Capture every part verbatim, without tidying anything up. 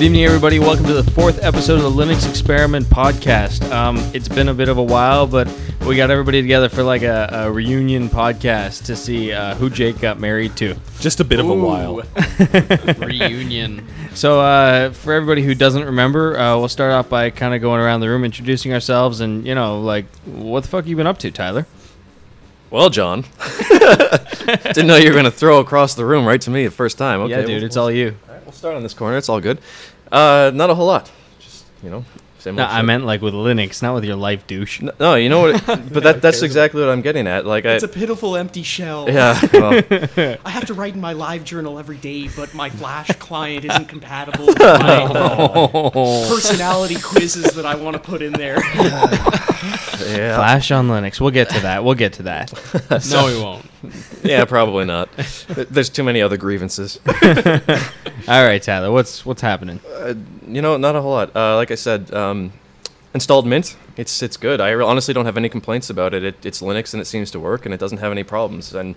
Good evening, everybody. Welcome to the fourth episode of the Linux Experiment podcast. Um, it's been a bit of a while, but we got everybody together for like a, a reunion podcast to see uh, who Jake got married to. Just a bit of a Ooh. while. Reunion. So uh, for everybody who doesn't remember, uh, we'll start off by kind of going around the room, introducing ourselves, and, you know, like, what the fuck have you been up to, Tyler? Well, John, didn't know you were going to throw across the room right to me the first time. Okay, yeah, dude, we'll, it's we'll, all you. All right, we'll start on this corner. It's all good. Uh, not a whole lot. Just, you know, same No, old I shit. meant like with Linux, not with your life, douche. No, no, you know what? But that that's exactly what I'm getting at. Like, It's I, a pitiful empty shell. yeah, well, I have to write in my live journal every day, but my Flash client isn't compatible with my uh, personality quizzes that I want to put in there. yeah, Flash on Linux. We'll get to that. We'll get to that. No, we won't. yeah, probably not. There's too many other grievances. All right, Tyler, what's what's happening? Uh, you know, not a whole lot. Uh, like I said, um, installed Mint. It's it's good. I re- honestly don't have any complaints about it. it. It's Linux and it seems to work and it doesn't have any problems. And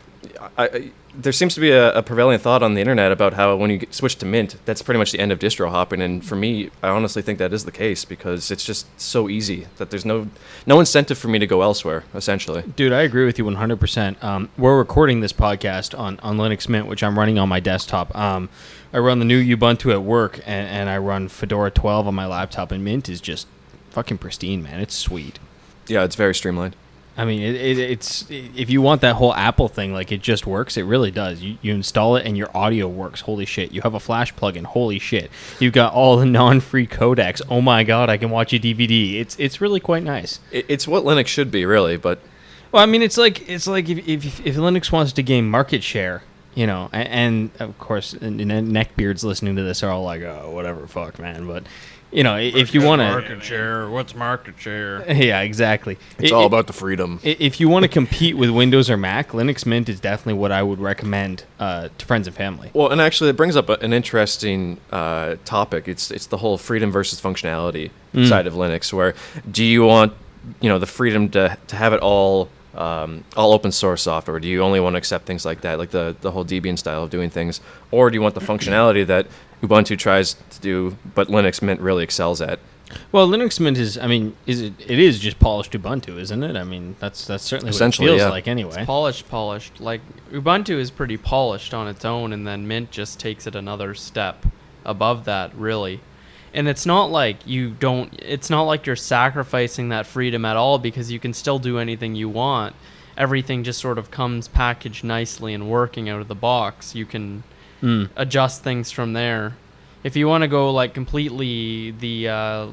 I, I, there seems to be a, a prevailing thought on the internet about how when you get, switch to Mint, that's pretty much the end of distro hopping. And for me, I honestly think that is the case because it's just so easy that there's no no incentive for me to go elsewhere. Essentially, Dude, I agree with you one hundred percent. Um, we're recording this podcast on, on Linux Mint, which I'm running on my desktop. Um, I run the new Ubuntu at work, and, and I run Fedora twelve on my laptop, and Mint is just fucking pristine, man. It's sweet. yeah, it's very streamlined. I mean, it, it, it's if you want that whole Apple thing, like it just works. It really does. You, you install it and your audio works. Holy shit! You have a Flash plugin. Holy shit! You've got all the non-free codecs. Oh my god! I can watch a D V D. It's it's really quite nice. It, it's what Linux should be, really. But Well, I mean, it's like it's like if if, if Linux wants to gain market share, you know, and, and of course, and, and neckbeards listening to this are all like, oh, whatever, fuck, man. But you know, if you want to, Market share. What's market share? yeah, exactly. it's I- all I- about the freedom. I- If you want to compete with Windows or Mac, Linux Mint is definitely what I would recommend uh, to friends and family. Well, and actually, it brings up a, an interesting uh, topic. It's it's the whole freedom versus functionality Mm. side of Linux. Where do you want, you know, the freedom to to have it all um, all open source software? Do you only want to accept things like that, like the the whole Debian style of doing things, or do you want the functionality that Ubuntu tries to do, but Linux Mint really excels at? Well, Linux Mint is, I mean, is it? It is just polished Ubuntu, isn't it? I mean, that's that's certainly what it Essentially, feels yeah. like anyway. Polished, polished. Like Ubuntu is pretty polished on its own, and then Mint just takes it another step above that, really. And it's not like you don't. It's not like you're sacrificing that freedom at all because you can still do anything you want. Everything just sort of comes packaged nicely and working out of the box. You can Mm. adjust things from there. If you want to go like completely the uh, L-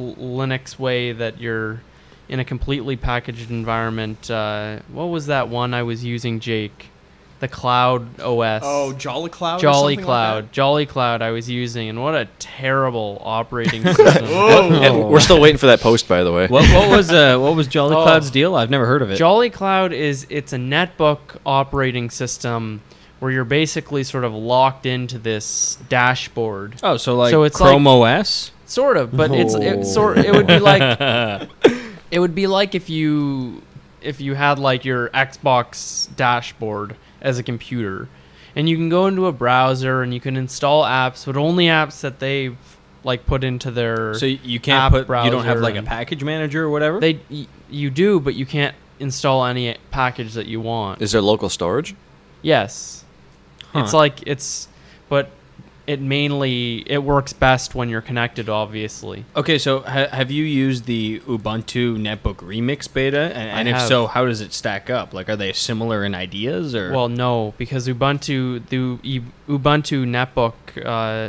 Linux way that you're in a completely packaged environment, uh, what was that one I was using, Jake? The Cloud O S. Oh, Jolly Cloud? or Jolly something Cloud. Like Jolly Cloud I was using, and what a terrible operating system. Whoa. And we're still waiting for that post, by the way. What what was uh what was Jolly Oh. Cloud's deal? I've never heard of it. Jolly Cloud is it's a netbook operating system where you're basically sort of locked into this dashboard. oh, so like So it's Chrome like- O S? Sort of, but it's it sort it would be like it would be like if you if you had like your Xbox dashboard as a computer, and you can go into a browser and you can install apps, but only apps that they've like put into their So you can't app put you don't have browser like a and- package manager or whatever? they y- you do, but you can't install any package that you want. Is there local storage? Yes. Huh. It's like it's but it mainly it works best when you're connected, obviously. Okay, so ha- have you used the Ubuntu Netbook Remix beta? And, and I if have. so, how does it stack up? Like, are they similar in ideas or? Well, no, because Ubuntu the U- Ubuntu netbook uh,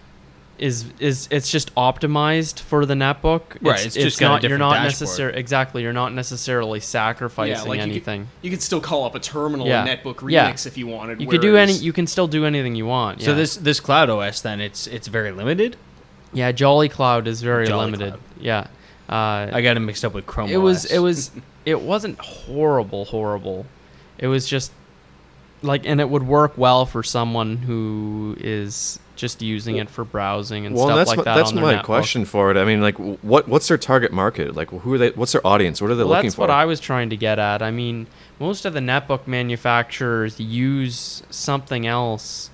is is it's just optimized for the netbook. Right, it's just got a not you're different not dashboard. necessar- exactly you're not necessarily sacrificing like you could- anything. You could still call up a terminal Yeah. in Netbook Remix Yeah. if you wanted. You could do any whereas- you can still do anything you want. so yeah. this this Cloud O S then it's it's very limited. yeah, Jolly Cloud is very Jolly limited. Cloud. Yeah. Uh, I got it mixed up with Chrome it O S. was it was it wasn't horrible horrible. It was just like, and it would work well for someone who is just using it for browsing and Well, stuff that's like my, that. that's on their my netbook. question for it. I mean, like, what what's their target market? Like, who are they? What's their audience? What are they Well, looking that's for? what I was trying to get at. I mean, most of the netbook manufacturers use something else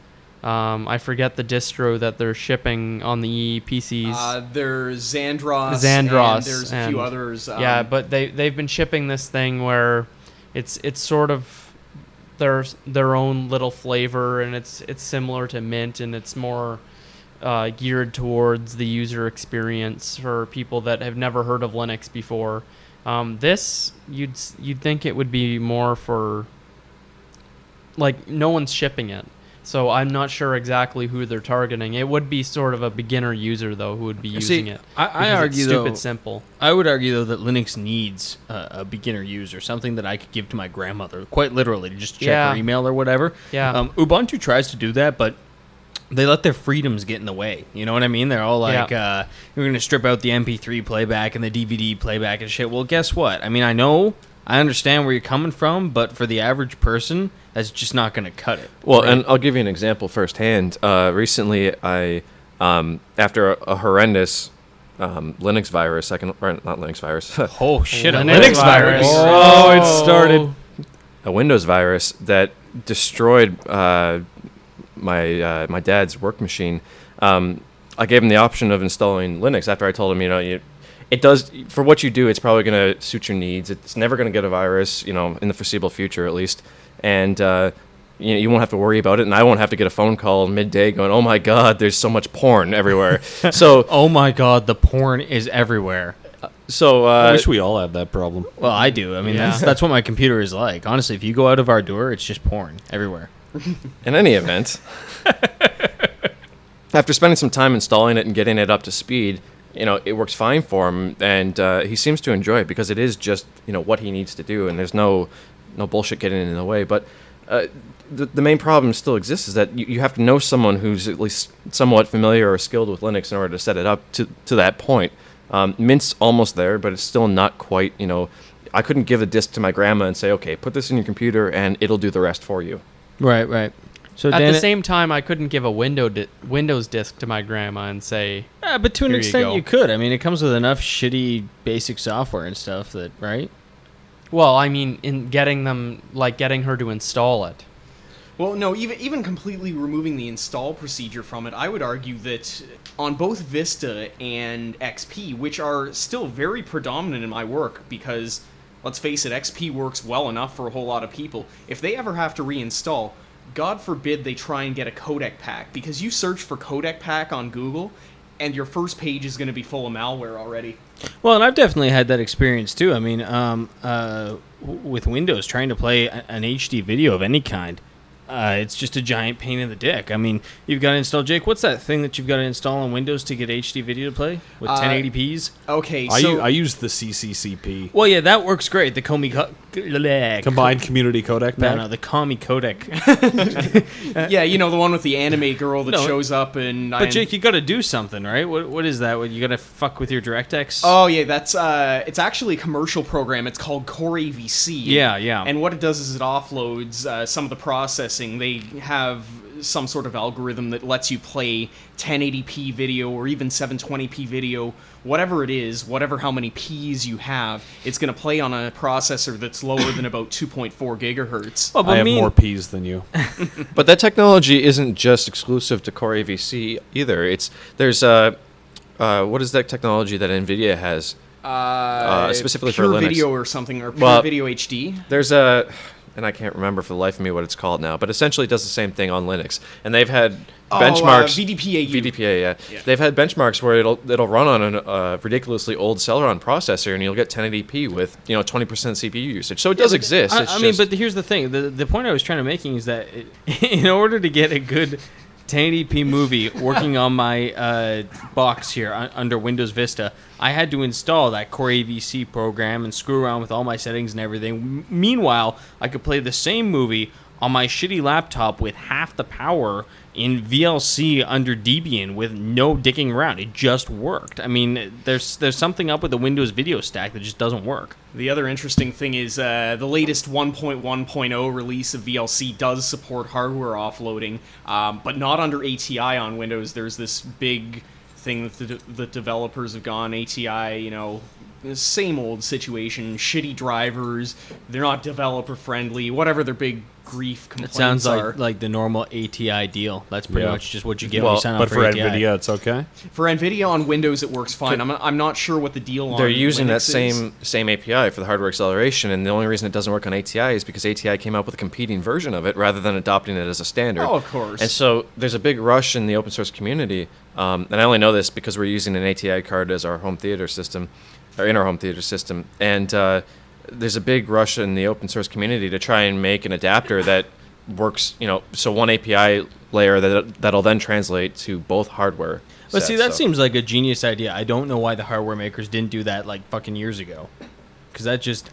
Um, I forget the distro that they're shipping on the P Cs. Uh, there's Xandros. Xandros, And there's a few and- others. Um, yeah, but they they've been shipping this thing where it's it's sort of their their own little flavor, and it's it's similar to Mint, and it's more uh, geared towards the user experience for people that have never heard of Linux before. Um, this you'd s- you'd think it would be more for like no one's shipping it. So I'm not sure exactly who they're targeting. It would be sort of a beginner user though who would be See, using it. I, I because it's argue stupid though. simple. I would argue though that Linux needs uh, a beginner user, something that I could give to my grandmother, quite literally, to just check Yeah. her email or whatever. Yeah. Um, Ubuntu tries to do that, but they let their freedoms get in the way. You know what I mean? They're all like, Yeah. uh, "We're going to strip out the M P three playback and the D V D playback and shit." Well, guess what? I mean, I know, I understand where you're coming from, but for the average person, that's just not going to cut it. Well, right? and I'll give you an example firsthand. Uh, recently, I, um, after a, a horrendous um, Linux virus, I can, or not Linux virus, oh shit, a Linux Linux virus. virus. Oh, it started. A Windows virus that destroyed uh, my uh, my dad's work machine. Um, I gave him the option of installing Linux after I told him, you know, you, it does for what you do. It's probably going to suit your needs. It's never going to get a virus, you know, in the foreseeable future at least, and uh, you know, you won't have to worry about it. And I won't have to get a phone call midday going, "Oh my God, there's so much porn everywhere." so Oh my god, the porn is everywhere. so I uh, wish we all had that problem. Well, I do. I mean, Yeah. that's that's what my computer is like. Honestly, if you go out of our door, it's just porn everywhere. in any event, after spending some time installing it and getting it up to speed, you know, it works fine for him, and uh, he seems to enjoy it because it is just, you know, what he needs to do, and there's no no bullshit getting in the way. But uh, the, the main problem still exists is that you, you have to know someone who's at least somewhat familiar or skilled with Linux in order to set it up to, to that point. Um, Mint's almost there, but it's still not quite, you know, I couldn't give a disk to my grandma and say, okay, put this in your computer and it'll do the rest for you. Right, right. So At Dan, the same time, I couldn't give a window di- Windows disk to my grandma and say, uh, but to an Here you extent, go. you, could. I mean, it comes with enough shitty basic software and stuff that, right? well, I mean, in getting them, like getting her to install it. Well, no, even even completely removing the install procedure from it, I would argue that on both Vista and X P, which are still very predominant in my work, because let's face it, X P works well enough for a whole lot of people. If they ever have to reinstall, God forbid they try and get a codec pack, because you search for codec pack on Google, and your first page is going to be full of malware already. Well, and I've definitely had that experience too. I mean, um, uh, w- with Windows, trying to play a- an H D video of any kind, uh, it's just a giant pain in the dick. I mean, you've got to install, Jake, what's that thing that you've got to install on Windows to get H D video to play with Uh, ten eighty p's? Okay, I, so... u- I use the C C C P, Well, yeah, that works great. The Comi co- Combined Community Codec No, Pack. no, the Comi codec. yeah, you know, the one with the anime girl that No, shows up and... But Jake, you got to do something, right? What What is that? What, you got to fuck with your DirectX? Oh yeah, that's uh, it's actually a commercial program. It's called Core A V C. Yeah, yeah. And what it does is it offloads uh, some of the processing. They have some sort of algorithm that lets you play ten eighty p video or even seven twenty p video, whatever it is, whatever how many P's you have. It's going to play on a processor that's lower than about two point four gigahertz. Well, but I have mean- more P's than you. But that technology isn't just exclusive to Core A V C either. It's there's uh, uh, what is that technology that NVIDIA has? Uh, specifically for Pure Linux. Video or something, or Pure Well- Video H D. There's a, and I can't remember for the life of me what it's called now, but essentially it does the same thing on Linux. And they've had Oh, uh, benchmarks. V D P A U. V D P A, yeah. Yeah. They've had benchmarks where it'll it'll run on a uh, ridiculously old Celeron processor, and you'll get ten eighty p with you know twenty percent C P U usage. So it does exist. I, it's I mean, just- but here's the thing. The the point I was trying to making is that it, in order to get a good ten eighty p movie working on my uh, box here un- under Windows Vista, I had to install that Core A V C program and screw around with all my settings and everything. M- meanwhile, I could play the same movie on my shitty laptop with half the power in V L C under Debian with no dicking around. It just worked. I mean, there's there's something up with the Windows video stack that just doesn't work. The other interesting thing is uh, the latest one point one point oh release of V L C does support hardware offloading, um, but not under A T I on Windows. There's this big thing that the, the developers have gone A T I, you know, the same old situation, shitty drivers, they're not developer friendly, whatever their big grief complaints It sounds are. like like the normal A T I deal. That's pretty Yeah. much just what you get Well, when you sign up But for, for A T I. NVIDIA, it's okay. For NVIDIA on Windows, it works fine. I'm, I'm not sure what the deal on They're using that Linux is. same same A P I for the hardware acceleration, and the only reason it doesn't work on A T I is because A T I came up with a competing version of it rather than adopting it as a standard. Oh, of course. And so there's a big rush in the open source community, um, and I only know this because we're using an A T I card as our home theater system, or in our home theater system, and uh, there's a big rush in the open source community to try and make an adapter that works, you know, so one A P I layer that that'll then translate to both hardware. But see, sets, that so. seems like a genius idea. I don't know why the hardware makers didn't do that like fucking years ago. Because that just...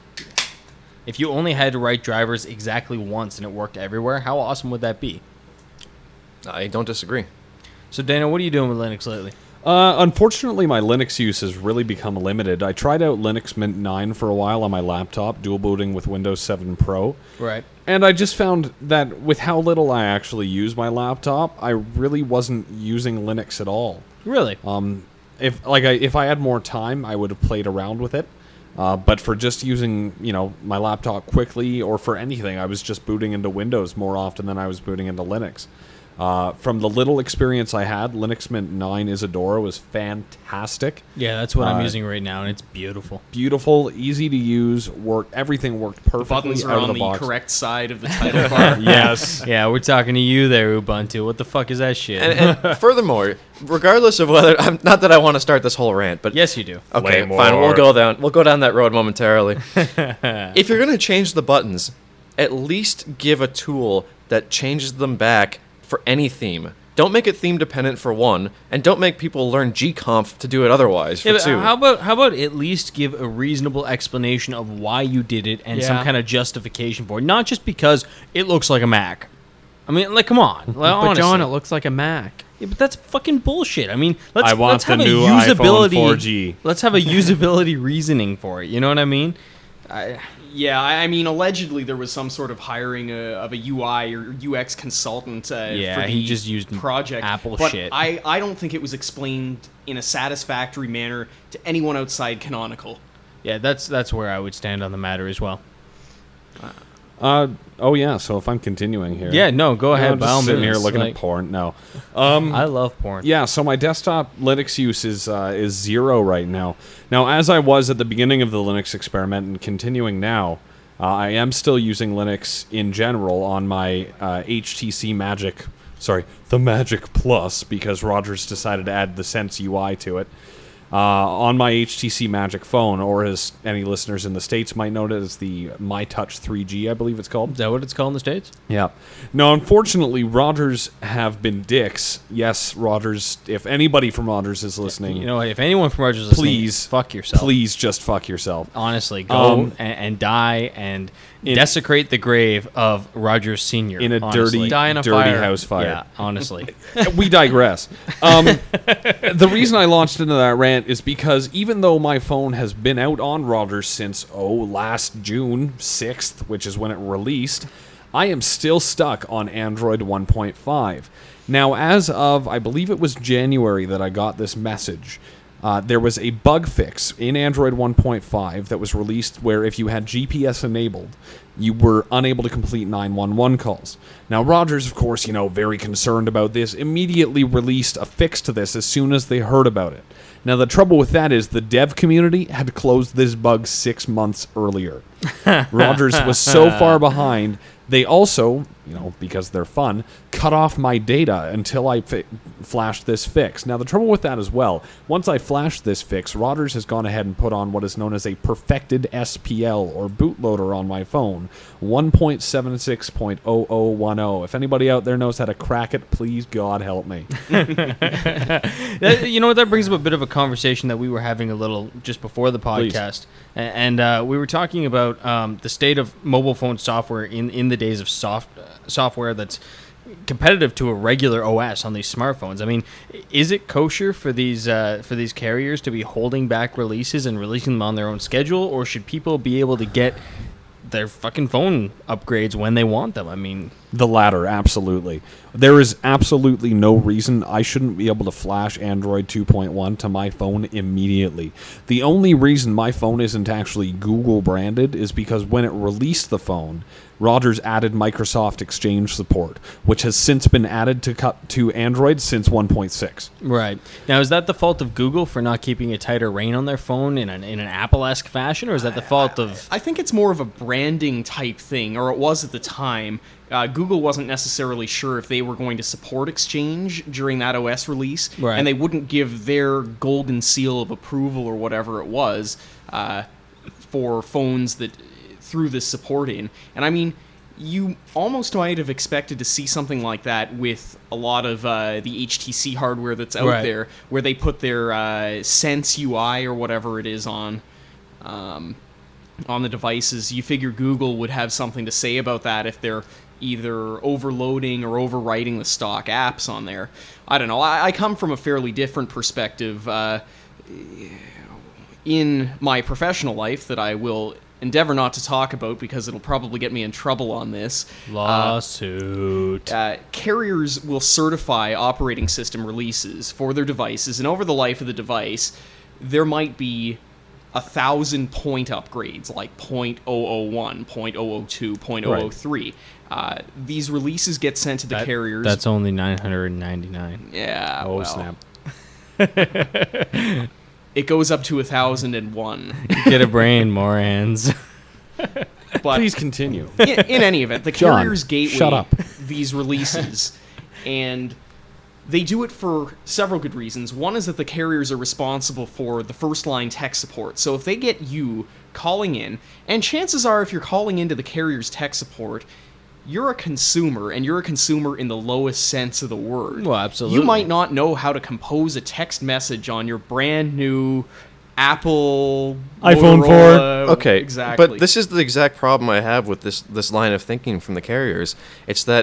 If you only had to write drivers exactly once and it worked everywhere, how awesome would that be? I don't disagree. So, Dana, what are you doing with Linux lately? Uh, unfortunately, my Linux use has really become limited. I tried out Linux Mint nine for a while on my laptop, dual booting with Windows seven Pro. Right. And I just found that with how little I actually use my laptop, I really wasn't using Linux at all. Really? Um, if like I, if I had more time, I would have played around with it. Uh, but for just using, you know, my laptop quickly or for anything, I was just booting into Windows more often than I was booting into Linux. Uh, from the little experience I had, Linux Mint nine Isadora was fantastic. Yeah, that's what I'm Uh, using right now, and it's beautiful. Beautiful, easy to use, work. Everything worked The perfectly buttons are out on of the, the, box. correct side of the title bar. Yes. Yeah, we're talking to you there, Ubuntu. What the fuck is that shit? And, and furthermore, regardless of whether I'm not that I want to start this whole rant, but yes, you do. okay, Way fine, we'll more. go down. We'll go down that road momentarily. If you're gonna change the buttons, at least give a tool that changes them back for any theme. Don't make it theme dependent for one, and don't make people learn gconf to do it otherwise for Yeah, but two. how about how about at least give a reasonable explanation of why you did it and some Yeah. kind of justification for it, not just because it looks like a Mac. I mean, like, come on, like, But honestly. John, it looks like a Mac. Yeah, but that's fucking bullshit. I mean, let's I want let's the have new a iPhone usability. four G. Let's have a usability reasoning for it. You know what I mean? I, Yeah, I I mean, allegedly there was some sort of hiring a, of a U I or U X consultant. Uh, Yeah, for the he just used project Apple but shit. I, I don't think it was explained in a satisfactory manner to anyone outside Canonical. yeah, that's that's where I would stand on the matter as well. Uh, oh yeah. So if I'm continuing here, Yeah, no, go No, ahead. I'm by just all sitting here means, looking like, at porn. No. Um, I love porn. Yeah, so my desktop Linux use is uh, is zero right now. Now, as I was at the beginning of the Linux experiment and continuing now, uh, I am still using Linux in general on my uh, H T C Magic, sorry, the Magic Plus, because Rogers decided to add the Sense U I to it. Uh, on my H T C Magic phone, or as any listeners in the States might know it as the MyTouch three G, I believe it's called. Is that what it's called in the States? Yeah. No, unfortunately, Rogers have been dicks. Yes, Rogers, if anybody from Rogers is listening, You know, if anyone from Rogers is listening, please, fuck yourself. please just fuck yourself. Honestly, go Um, and, and die and in- desecrate the grave of Rogers Senior In a honestly. dirty, Die in a dirty fire. house fire. Yeah, honestly. We digress. Um, the reason I launched into that rant is because even though my phone has been out on Rogers since, oh, last June sixth, which is when it released, I am still stuck on Android one point five. Now, as of, I believe it was January that I got this message, uh, there was a bug fix in Android one point five that was released where if you had G P S enabled, you were unable to complete nine one one calls. Now, Rogers, of course, you know, very concerned about this, immediately released a fix to this as soon as they heard about it. Now, the trouble with that is the dev community had closed this bug six months earlier. Rogers was so far behind, they also, you know, because they're fun, cut off my data until I fi- flashed this fix. Now, the trouble with that as well, once I flashed this fix, Rogers has gone ahead and put on what is known as a perfected S P L, or bootloader on my phone, one point seven six point zero zero one zero. If anybody out there knows how to crack it, please, God, help me. That- you know what? That brings up a bit of a conversation that we were having a little just before the Please. podcast, A- and uh, we were talking about um, the state of mobile phone software in, in the days of soft uh, software that's competitive to a regular O S on these smartphones. I mean, is it kosher for these uh, for these carriers to be holding back releases and releasing them on their own schedule, or should people be able to get their fucking phone upgrades when they want them? I mean, The latter, absolutely. There is absolutely no reason I shouldn't be able to flash Android two point one to my phone immediately. The only reason my phone isn't actually Google branded is because when it released the phone, Rogers added Microsoft Exchange support, which has since been added to cut to Android since one point six. Right. Now, is that the fault of Google for not keeping a tighter rein on their phone in an, in an Apple-esque fashion, or is that the fault of... I think it's more of a branding type thing, or it was at the time. Uh, Google wasn't necessarily sure if they were going to support Exchange during that O S release, Right. and they wouldn't give their golden seal of approval or whatever it was uh, for phones that threw this support in. And I mean, you almost might have expected to see something like that with a lot of uh, the H T C hardware that's out Right. there, where they put their uh, Sense U I or whatever it is on. Um, on the devices. You figure Google would have something to say about that if they're either overloading or overwriting the stock apps on there. I don't know. I, I come from a fairly different perspective uh, in my professional life that I will endeavor not to talk about because it'll probably get me in trouble on this. Lawsuit. Uh, carriers will certify operating system releases for their devices, and over the life of the device, there might be a thousand point upgrades, like point zero zero one, point zero zero two, point zero zero three. Uh, these releases get sent to the That- carriers. That's only nine hundred ninety-nine. yeah. Oh, well, snap. It goes up to a thousand and one. Get a brain, Morans. But Please continue. in, in any event, the John, carriers gateway shut up. these releases, and they do it for several good reasons. One is that the carriers are responsible for the first line tech support. So if they get you calling in, and chances are if you're calling into the carrier's tech support, you're a consumer, and you're a consumer in the lowest sense of the word. Well, absolutely. You might not know how to compose a text message on your brand new Apple iPhone Motorola- four. Okay, exactly. but this is the exact problem I have with this this line of thinking from the carriers. It's that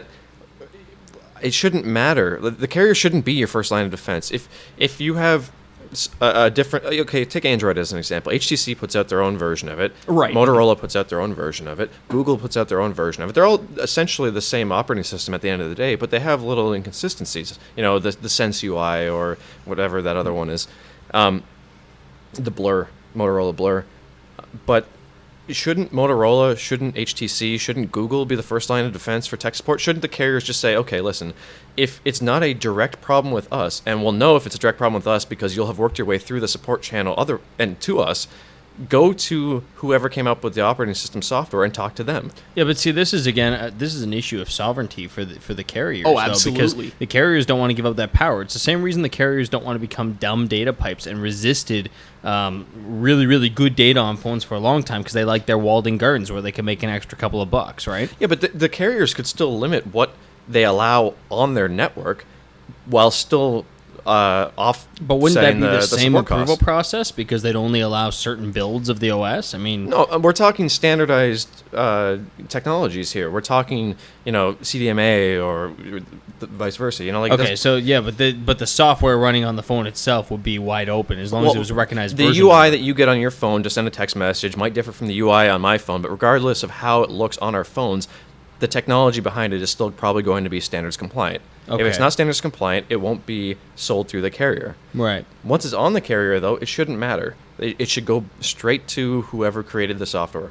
it shouldn't matter. The- The carrier shouldn't be your first line of defense. If if you have s- a, a different, okay, take Android as an example. H T C puts out their own version of it. Right. Motorola puts out their own version of it. Google puts out their own version of it. They're all essentially the same operating system at the end of the day, but they have little inconsistencies. You know, the the Sense U I or whatever that other one is. Um, the Blur, Motorola Blur. But shouldn't Motorola, shouldn't H T C, shouldn't Google be the first line of defense for tech support? Shouldn't the carriers just say, okay, listen, if it's not a direct problem with us, and we'll know if it's a direct problem with us because you'll have worked your way through the support channel other and to us, go to whoever came up with the operating system software and talk to them. Yeah, but see, this is again, uh, this is an issue of sovereignty for the for the carriers. Oh, though, absolutely. because the carriers don't want to give up that power. It's the same reason the carriers don't want to become dumb data pipes and resisted um, really, really good data on phones for a long time because they like their walled-in gardens where they can make an extra couple of bucks, right? Yeah, but the, the carriers could still limit what they allow on their network while still uh, off. But wouldn't that be the, the same support approval costs. process because they'd only allow certain builds of the O S? I mean, No, uh, we're talking standardized uh, technologies here. We're talking, you know, C D M A or the vice versa. You know, like it okay, doesn't- so yeah, but the but the software running on the phone itself would be wide open as long as Well, it was a recognized the version. U I of it. that you get on your phone to send a text message might differ from the U I on my phone, but regardless of how it looks on our phones, the technology behind it is still probably going to be standards compliant. If it's Okay. not standards compliant, it won't be sold through the carrier. Right. Once it's on the carrier, though, it shouldn't matter. It, it should go straight to whoever created the software.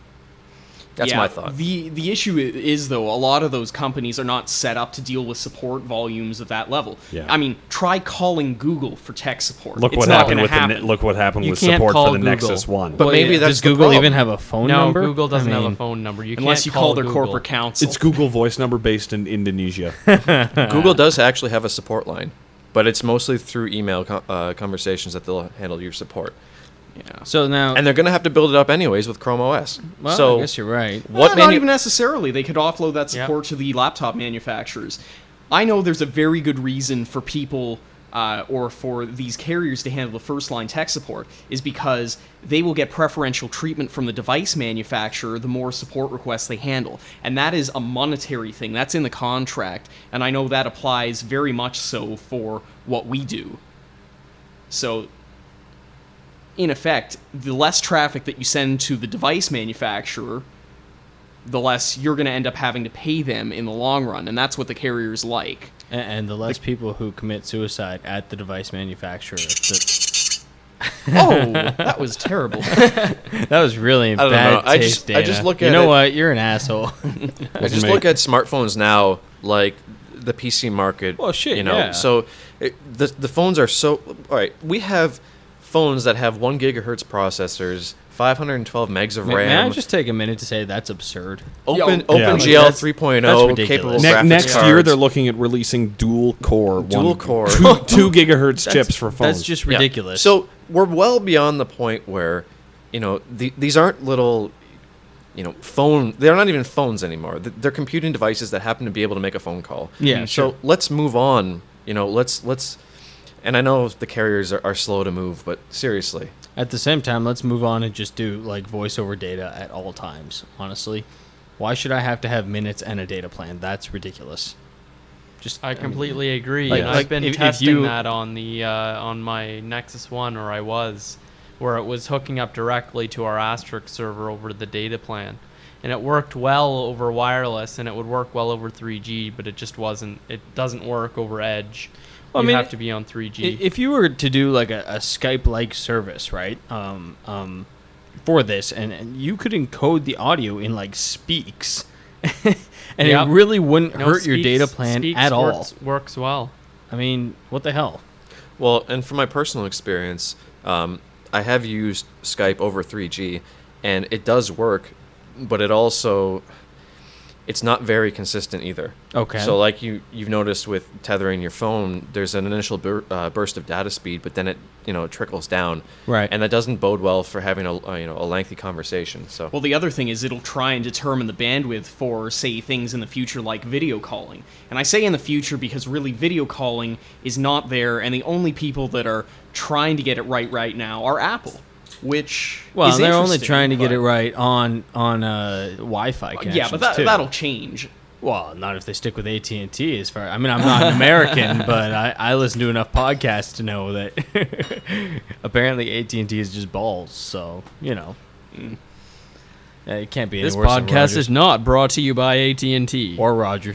That's yeah, my thought. The the issue i- is though a lot of those companies are not set up to deal with support volumes of that level. Yeah. I mean, try calling Google for tech support. Look It's what not happened gonna with the happen. ne- look what happened You with can't support call for the Google. Nexus One. But maybe yeah, that's does the Google problem. even have a phone no, number? Google doesn't I have mean, a phone number. You unless can't you call, call their Google. corporate counsel. It's Google Voice number based in Indonesia. Google does actually have a support line, but it's mostly through email co- uh, conversations that they'll handle your support. Yeah. So now, And they're going to have to build it up anyways with Chrome O S. well, so I guess you're right. Well, what not manu- even necessarily. They could offload that Yep. support to the laptop manufacturers. I know there's a very good reason for people uh, or for these carriers to handle the first line tech support is because they will get preferential treatment from the device manufacturer the more support requests they handle. And that is a monetary thing. That's in the contract. And I know that applies very much so for what we do. So in effect, the less traffic that you send to the device manufacturer, the less you're going to end up having to pay them in the long run, and that's what the carriers like. And, and the less people who commit suicide at the device manufacturer. The, Oh, that was terrible. that was really in I don't bad know. I taste, just- I Dana. just look You at know it- what? You're an asshole. I just me. look at smartphones now like the P C market. Well, shit, you know. yeah. So it, the the phones are so all right. We have phones that have one gigahertz processors, five hundred twelve megs of May, RAM. may I just take a minute to say that's absurd? Open Yo, yeah. OpenGL That's- 3.0 that's ridiculous. capable Ne- graphics next cards. year, they're looking at releasing dual core, Dual one, core. two, two gigahertz That's- chips for phones. That's just Yeah. ridiculous. So we're well beyond the point where, you know, the, these aren't little, you know, phone. They're not even phones anymore. Th- They're computing devices that happen to be able to make a phone call. Yeah, So sure. let's move on. You know, let's let's. And I know the carriers are, are slow to move, but seriously, At the same time, let's move on and just do like voice over data at all times. Honestly, why should I have to have minutes and a data plan? That's ridiculous. Just I completely agree. Like- and like, I've been if- if testing you- that on the uh, on my Nexus One, or I was, where it was hooking up directly to our Asterisk server over the data plan, and it worked well over wireless, and it would work well over three G, but it just wasn't. It doesn't work over Edge. Well, I you mean, have to be on three G. I- If you were to do like a, a Skype-like service, right, um, um, for this, and, and you could encode the audio in like speaks, and Yep. it really wouldn't No, hurt your Speaks- data plan Speaks at all. works, works well. I mean, what the hell? well, and from my personal experience, um, I have used Skype over three G, and it does work, but it also, it's not very consistent either. Okay. So like you you've noticed with tethering your phone, there's an initial bur- uh, burst of data speed, but then it you know it trickles down, Right. and that doesn't bode well for having a uh, you know a lengthy conversation. So Well, the other thing is it'll try and determine the bandwidth for, say, things in the future like video calling. And I say in the future because really video calling is not there, and the only people that are trying to get it right right now are Apple, which Well, is they're only interesting, trying to get but- it right on on uh, Wi-Fi connections Yeah, but that, too. that'll change. Well, not if they stick with A T and T. As far, I mean, I'm not an American, but I, I listen to enough podcasts to know that apparently A T and T is just balls. So you know, mm. Uh, it can't be any This worse than podcast Rogers. is not brought to you by A T and T. or Rogers.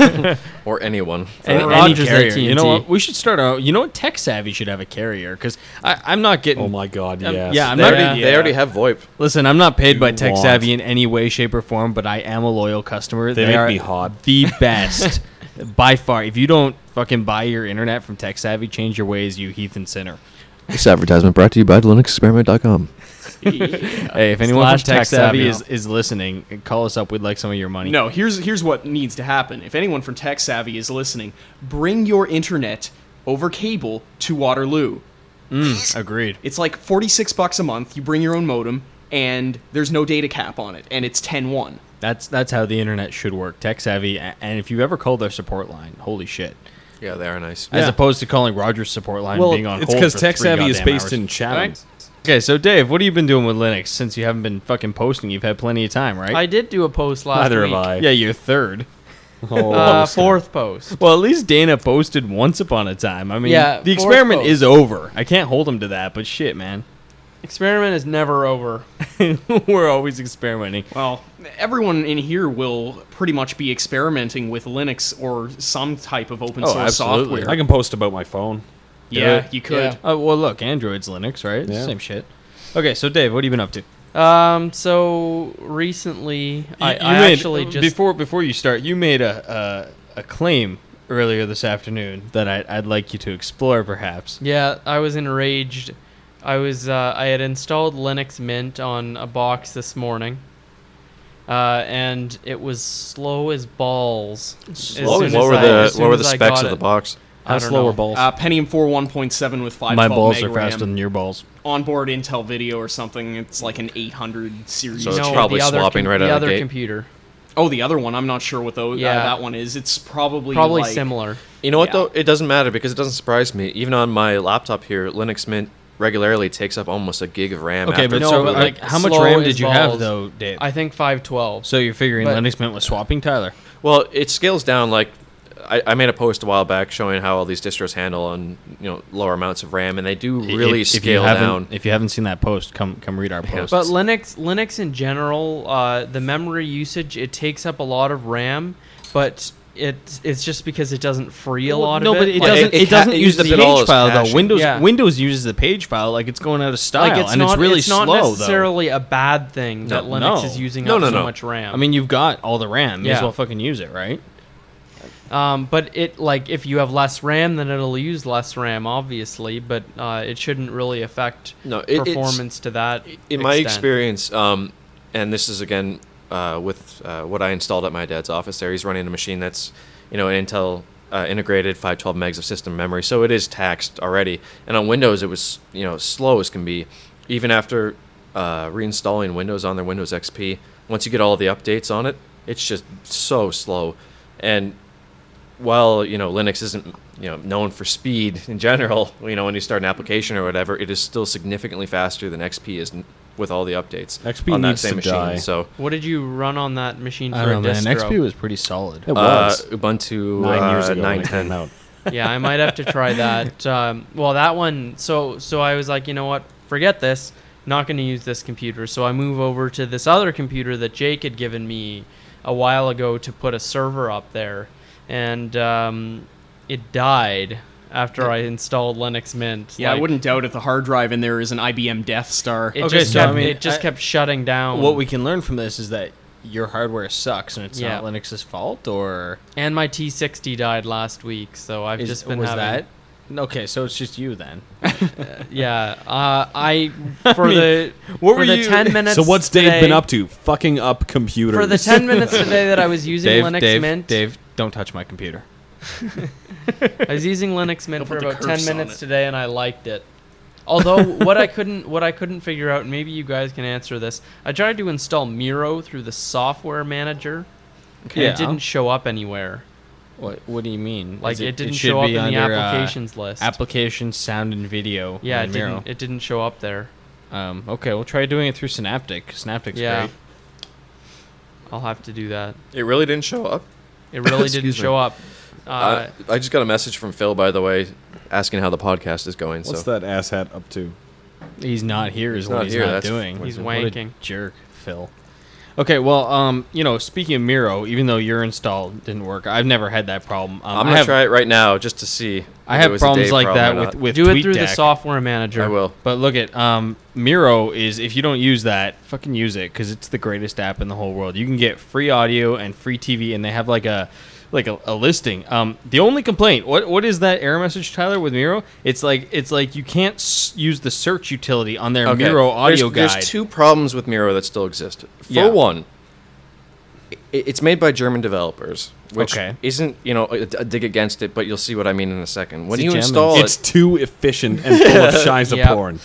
or anyone. Any, Or any Rogers carrier. A T and T. You know what? We should start out. You know what? Tech Savvy should have a carrier because I'm not getting. oh my god, Um, yes. yeah, I'm They not. already, they already have VoIP. Listen, I'm not paid by You Tech want- Savvy in any way, shape, or form, but I am a loyal customer. They make are me hot. The best, by far. If you don't fucking buy your internet from Tech Savvy, change your ways, you heathen sinner. This advertisement brought to you by Linux Experiment dot com. Hey, if anyone Slash from Tech Tech Savvy Savvy. is, is listening, call us up. We'd like some of your money. No, here's here's what needs to happen. If anyone from Tech Savvy is listening, bring your internet over cable to Waterloo. Mm, agreed. It's like forty-six bucks a month. You bring your own modem, and there's no data cap on it, and it's ten one. That's that's how the internet should work. Tech Savvy, a- and if you've ever called their support line, holy shit. Yeah, they are nice. As Yeah. opposed to calling Rogers' support line well, being on it's hold because for Tech three Savvy is goddamn based hours. in Chatham. Okay, so Dave, what have you been doing with Linux since you haven't been fucking posting? You've had plenty of time, right? I did do a post last Neither week. have I. Yeah, you're third. Oh, Uh, listen. fourth post. Well, at least Dana posted once upon a time. I mean, Yeah, the fourth experiment post. is over. I can't hold him to that, but shit, man. Experiment is never over. We're always experimenting. Well, everyone in here will pretty much be experimenting with Linux or some type of open Oh, source absolutely. software. I can post about my phone. yeah, you could. Yeah. Oh, well, look, Android's Linux, right? It's the Yeah. same shit. Okay, so Dave, what have you been up to? Um. So recently, I, You- I you made- actually just before before you start, you made a a, a claim earlier this afternoon that I, I'd like you to explore, perhaps. yeah, I was enraged. I was uh, I had installed Linux Mint on a box this morning, uh, and it was slow as balls. As What, soon as what were I- the as soon what were as the I specs got of the it. box? I How don't slow know. are balls? Uh, Pentium four one point seven with five My twelve balls meg are faster RAM. than your balls. Onboard Intel video or something. It's like an eight hundred series. So it's No, probably the other swapping right the out of the other gate. computer. Oh, the other one. I'm not sure what those, Yeah. uh, that one is. It's probably Probably like, similar. You know what Yeah. though? It doesn't matter because it doesn't surprise me. Even on my laptop here, Linux Mint regularly takes up almost a gig of RAM. Okay, after but it's so but, booted. like, like, how much slow RAM as did you have balls. though, Dave? I think five twelve. So you're figuring But- Linux Mint was swapping, Tyler? Well, it scales down like I, I made a post a while back showing how all these distros handle on you know lower amounts of RAM, and they do really if, if scale you haven't, down. If you haven't seen that post, come come read our post. But Linux, Linux in general, uh, the memory usage, it takes up a lot of RAM, but it's it's just because it doesn't free a lot no, of it. but it Like, doesn't. it It, ca- doesn't it use the uses it all page as file though. caching. Windows Yeah. Windows uses the page file like it's going out of style, like it's and not, it's really it's not slow necessarily a bad thing No, that Linux no. is using No, up no, so no. much RAM. though. I mean, you've got all the RAM. May as Yeah. well fucking use it, right? Um, but it like if you have less RAM, then it'll use less RAM, obviously. But uh, it shouldn't really affect No, it- it's- performance to that. In my extent. experience, um, and this is again uh, with uh, what I installed at my dad's office there, he's running a machine that's, you know, an Intel uh, integrated five twelve megs of system memory, so it is taxed already. And on Windows, it was, you know, slow as can be. Even after uh, reinstalling Windows on their Windows X P, once you get all the updates on it, it's just so slow. And while, you know, Linux isn't, you know, known for speed in general, you know, when you start an application or whatever, it is still significantly faster than X P is n- with all the updates X P on that needs same to machine. die. So What did you run on that machine for I a don't know, man. distro? X P was pretty solid. It uh, was Ubuntu nine years uh, ago when nine it came ten. out. Yeah, I might have to try that. Um, well, that one. So, so I was like, you know what? Forget this. Not going to use this computer. So I move over to this other computer that Jake had given me a while ago to put a server up there, and um, it died after I installed Linux Mint. Yeah, I Like, wouldn't doubt it. The hard drive in there is an I B M Death Star. It Okay, just so, I kept, mean, it just I- kept shutting down. What we can learn from this is that your hardware sucks and it's Yeah. not Linux's fault, or and my T sixty died last week, so I've is, just been was having. that? Okay, so it's just you then. Yeah, uh, I for mean, the what for were the you- ten minutes. So what's Dave today, been up to? Fucking up computers. for the ten minutes today that I was using Dave, Linux Dave, Mint? Dave, don't touch my computer. I was using Linux Mint Don't for put the about ten curse on minutes it. today, and I liked it. Although what I couldn't what I couldn't figure out, and maybe you guys can answer this. I tried to install Miro through the software manager, and Yeah. it didn't show up anywhere. What What do you mean? Like Is it, didn't should show up be in the under, uh, applications list. Applications, sound, and video. yeah, it in Miro. didn't. It didn't show up there. Um, okay, we'll try doing it through Synaptic. Synaptic's Yeah. great. I'll have to do that. It really didn't show up. It really didn't Excuse me. show up. Uh, Uh, I just got a message from Phil, by the way, asking how the podcast is going. What's so that asshat up to? He's not here. Is He's what not he's here, not that's doing. He's What a wanking. jerk, Phil. Okay, well, um, you know, speaking of Miro, even though your install didn't work, I've never had that problem. Um, I'm I gonna have, try it right now just to see. I if it have was a problems Dave like problem that or with not. with do it through the TweetDeck. software manager. I will. But look at um, Miro is if you don't use that, fucking use it because it's the greatest app in the whole world. You can get free audio and free T V, and they have like a like a, a listing. Um, the only complaint, what what is that error message, Tyler, with Miro? It's like it's like you can't s- use the search utility on their Okay. Miro audio there's, guide. There's two problems with Miro that still exist. For Yeah. one, i- it's made by German developers, which Okay. isn't, you know, a, a dig against it, but you'll see what I mean in a second. When See, you Germans. install It's it, too efficient and full of shies of Yep. porn.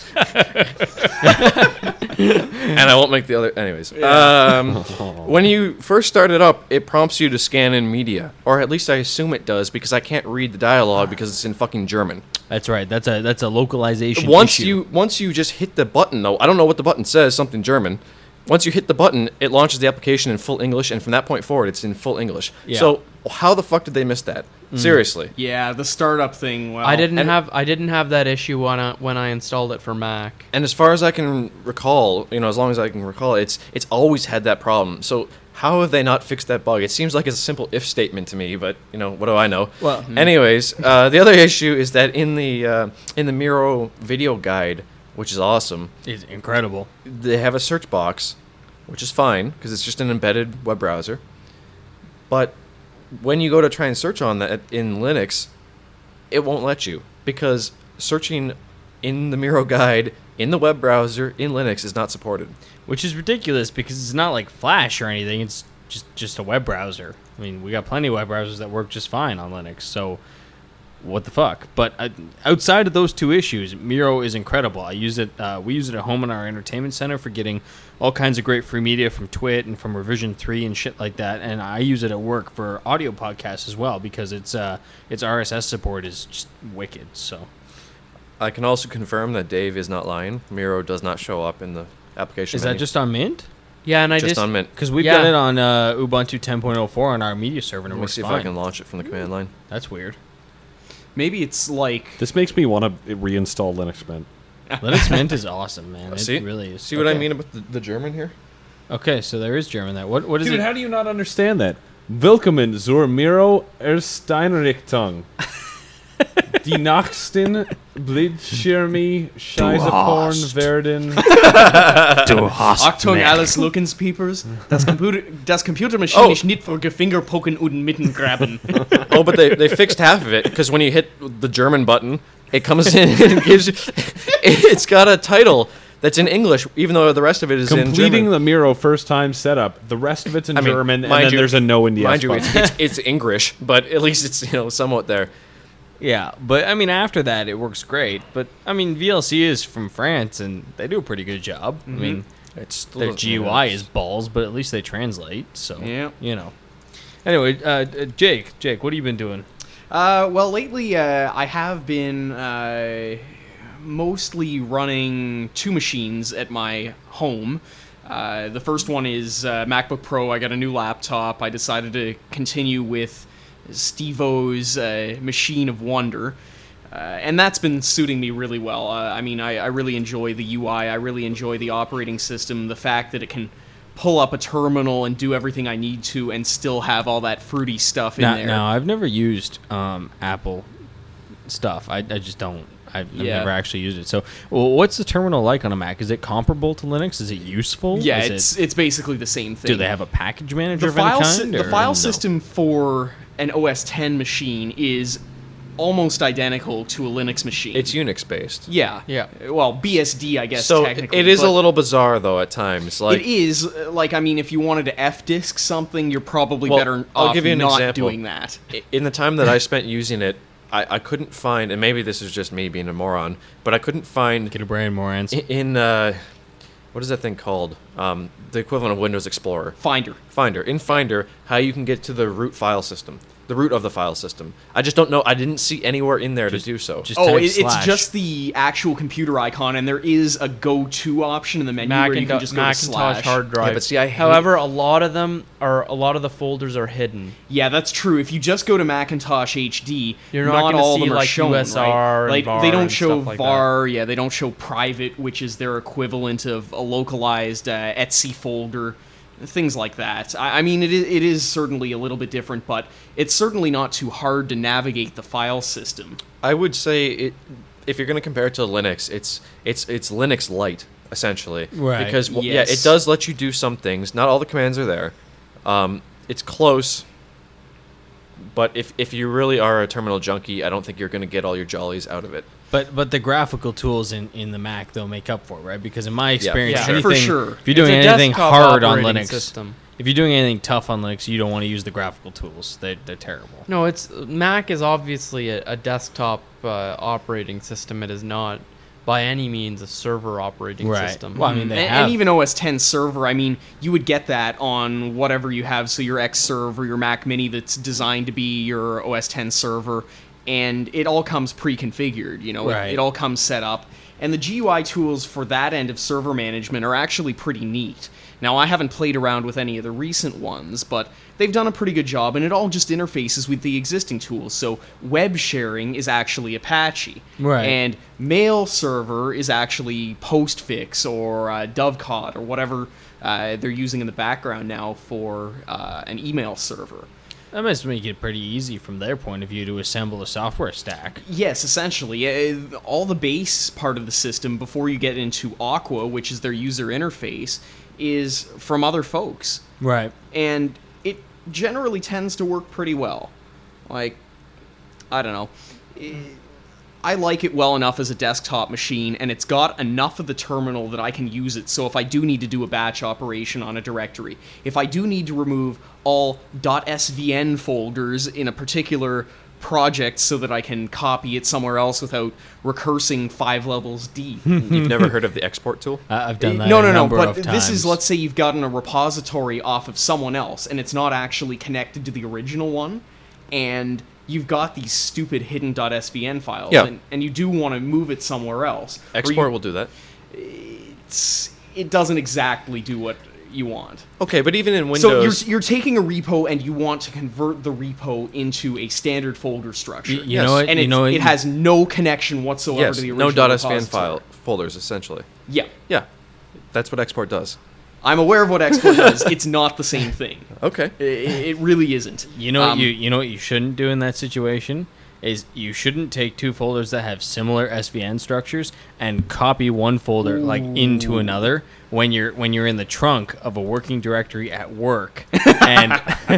and I won't make the other. Anyways, um, when you first start it up, it prompts you to scan in media, or at least I assume it does, because I can't read the dialogue because it's in fucking German. That's right. That's a that's a localization. Once issue. you once you just hit the button, though, I don't know what the button says, something German. Once you hit the button, it launches the application in full English, and from that point forward, it's in full English. Yeah. So how the fuck did they miss that? Seriously. Yeah, the startup thing. Well, I didn't and- have I didn't have that issue when I, when I installed it for Mac. And as far as I can recall, you know, as long as I can recall, it's it's always had that problem. So how have they not fixed that bug? It seems like it's a simple if statement to me, but you know, what do I know? Well, anyways, uh, the other issue is that in the uh, in the Miro video guide, which is awesome, it's incredible. they have a search box, which is fine because it's just an embedded web browser. But when you go to try and search on that in Linux, it won't let you because searching in the Miro guide in the web browser in Linux is not supported. Which is ridiculous because it's not like Flash or anything. It's just just a web browser. I mean, we got plenty of web browsers that work just fine on Linux. So, what the fuck? But uh, outside of those two issues, Miro is incredible. I use it. Uh, we use it at home in our entertainment center for getting all kinds of great free media from Twit and from Revision three and shit like that. And I use it at work for audio podcasts as well because its uh, its R S S support is just wicked. So. I can also confirm that Dave is not lying. Miro does not show up in the application Is that menu. just on Mint? Yeah, and I just just on Mint. Because we've Yeah. got it on uh, Ubuntu ten point oh four on our media server, and it Let me works see if fine. I can launch it from the command line. That's weird. Maybe it's like This makes me want to reinstall Linux Mint. Linux Mint is awesome, man. It see, really is. See what I Okay. mean about the, the German here? Okay, so there is German there. What what is Dude, it? how do you not understand that? Willkommen zur Miro Ersteinrichtung. Die Nachsten Bildschirme Scheißeporn werden. Du hast Achtung, mich. alles Lookenspiepers. Das Computer, das Computermaschine Oh. ist nicht für Fingerpoken und Mittengraben. Oh, but they, they fixed half of it because when you hit the German button, it comes in and gives you. It's got a title that's in English, even though the rest of it is in Completing German. the Miro first time setup. The rest of it's in I mean, German, and mind then you- there's a no in the Mind S you, button. it's, it's, it's English, but at least it's, you know, somewhat there. Yeah, but I mean, after that, it works great. But I mean, V L C is from France, and they do a pretty good job. I mean, It's their G U I is balls, but at least they translate. So Yeah. you know. Anyway, uh, uh, Jake, Jake, what have you been doing? Uh, well, lately uh, I have been uh, mostly running two machines at my home. Uh, the first one is uh, MacBook Pro. I got a new laptop. I decided to continue with Steve-O's uh, Machine of Wonder. Uh, and that's been suiting me really well. Uh, I mean, I, I really enjoy the U I. I really enjoy the operating system. The fact that it can pull up a terminal and do everything I need to and still have all that fruity stuff in Now, there. now, I've never used um, Apple stuff. I, I just don't. I've, I've Yeah. never actually used it. So, well, what's the terminal like on a Mac? Is it comparable to Linux? Is it useful? Yeah, Is it's it, it's basically the same thing. do they have a package manager the of any file sy- kind? the or file no? system for an O S ten machine is almost identical to a Linux machine. It's Unix based. yeah, Yeah. Well, B S D, I guess. So technically, it is but a little bizarre though at times. Like it is uh, like I mean, if you wanted to F disk something, you're probably Well, better I'll off give you an not example. doing that. i- in the time that I spent using it, I, I couldn't find, and maybe this is just me being a moron, but I couldn't find Get a brain, morons. i- in uh, what is that thing called? Um, the equivalent of Windows Explorer. Finder. Finder. In Finder, how you can get to the root file system, the root of the file system. I just don't know. I didn't see anywhere in there Just- to do so. just- Oh, type it, it's slash. just the actual computer icon, and there is a go-to option in the menu where you can Macintosh, just go to Macintosh slash. hard drive. but see, I hate- However, a lot of them are a lot of the folders are hidden. Yeah, that's true. If you just go to Macintosh H D, You're not gonna all see, of them are like, shown, U S R right? and Like var they don't and show stuff like V A R. Yeah, they don't show private, which is their equivalent of a localized uh, Etsy folder, things like that. I, I mean, it is, it is certainly a little bit different, but it's certainly not too hard to navigate the file system. I would say it. If you're going to compare it to Linux, it's it's it's Linux Lite essentially. Right. Because well, yeah, Yes. it does let you do some things. Not all the commands are there. Um, it's close. But if if you really are a terminal junkie, I don't think you're going to get all your jollies out of it. But but the graphical tools in, in the Mac they'll make up for it, right? Because in my experience, Yeah, anything, for sure. if you're doing It's a anything desktop hard on operating Linux, system. if you're doing anything tough on Linux, you don't want to use the graphical tools. They they're terrible. No, it's Mac is obviously a, a desktop uh, operating system. It is not by any means a server operating Right. system. Well, I mean, they and, have and even O S ten server, I mean, you would get that on whatever you have. So your Xserve or your Mac Mini that's designed to be your O S ten server, and it all comes pre-configured. You know, Right. it, it all comes set up, and the G U I tools for that end of server management are actually pretty neat. Now, I haven't played around with any of the recent ones, but they've done a pretty good job, and it all just interfaces with the existing tools. So web sharing is actually Apache. Right. And mail server is actually Postfix or uh, Dovecot or whatever uh, they're using in the background now for uh, an email server. that must make it pretty easy from their point of view to assemble a software stack. Yes, essentially. Uh, all the base part of the system before you get into Aqua, which is their user interface, is from other folks. Right. And it generally tends to work pretty well. Like, I don't know. I- I like it well enough as a desktop machine, and it's got enough of the terminal that I can use it. So if I do need to do a batch operation on a directory, if I do need to remove all .svn folders in a particular project so that I can copy it somewhere else without recursing five levels deep. You've never heard of the export tool? I- I've done that. No, a no, no. number But of this is, times. let's say you've gotten a repository off of someone else, and it's not actually connected to the original one, and you've got these stupid hidden .svn files, Yeah. and, and you do want to move it somewhere else. or Export you- will do that. it's, it doesn't exactly do what you want. Okay, but even in So Windows, you're, you're taking a repo and you want to convert the repo into a standard folder structure. You, you Yes. know what? And you it's, know what? it has no connection whatsoever yes, to the original no .svan repository. file folders essentially. Yeah. Yeah, that's what export does. I'm aware of what export does. It's not the same thing. Okay. It, it really isn't. You know what Um, you you know what you shouldn't do in that situation is you shouldn't take two folders that have similar S V N structures and copy one folder like into another when you're when you're in the trunk of a working directory at work and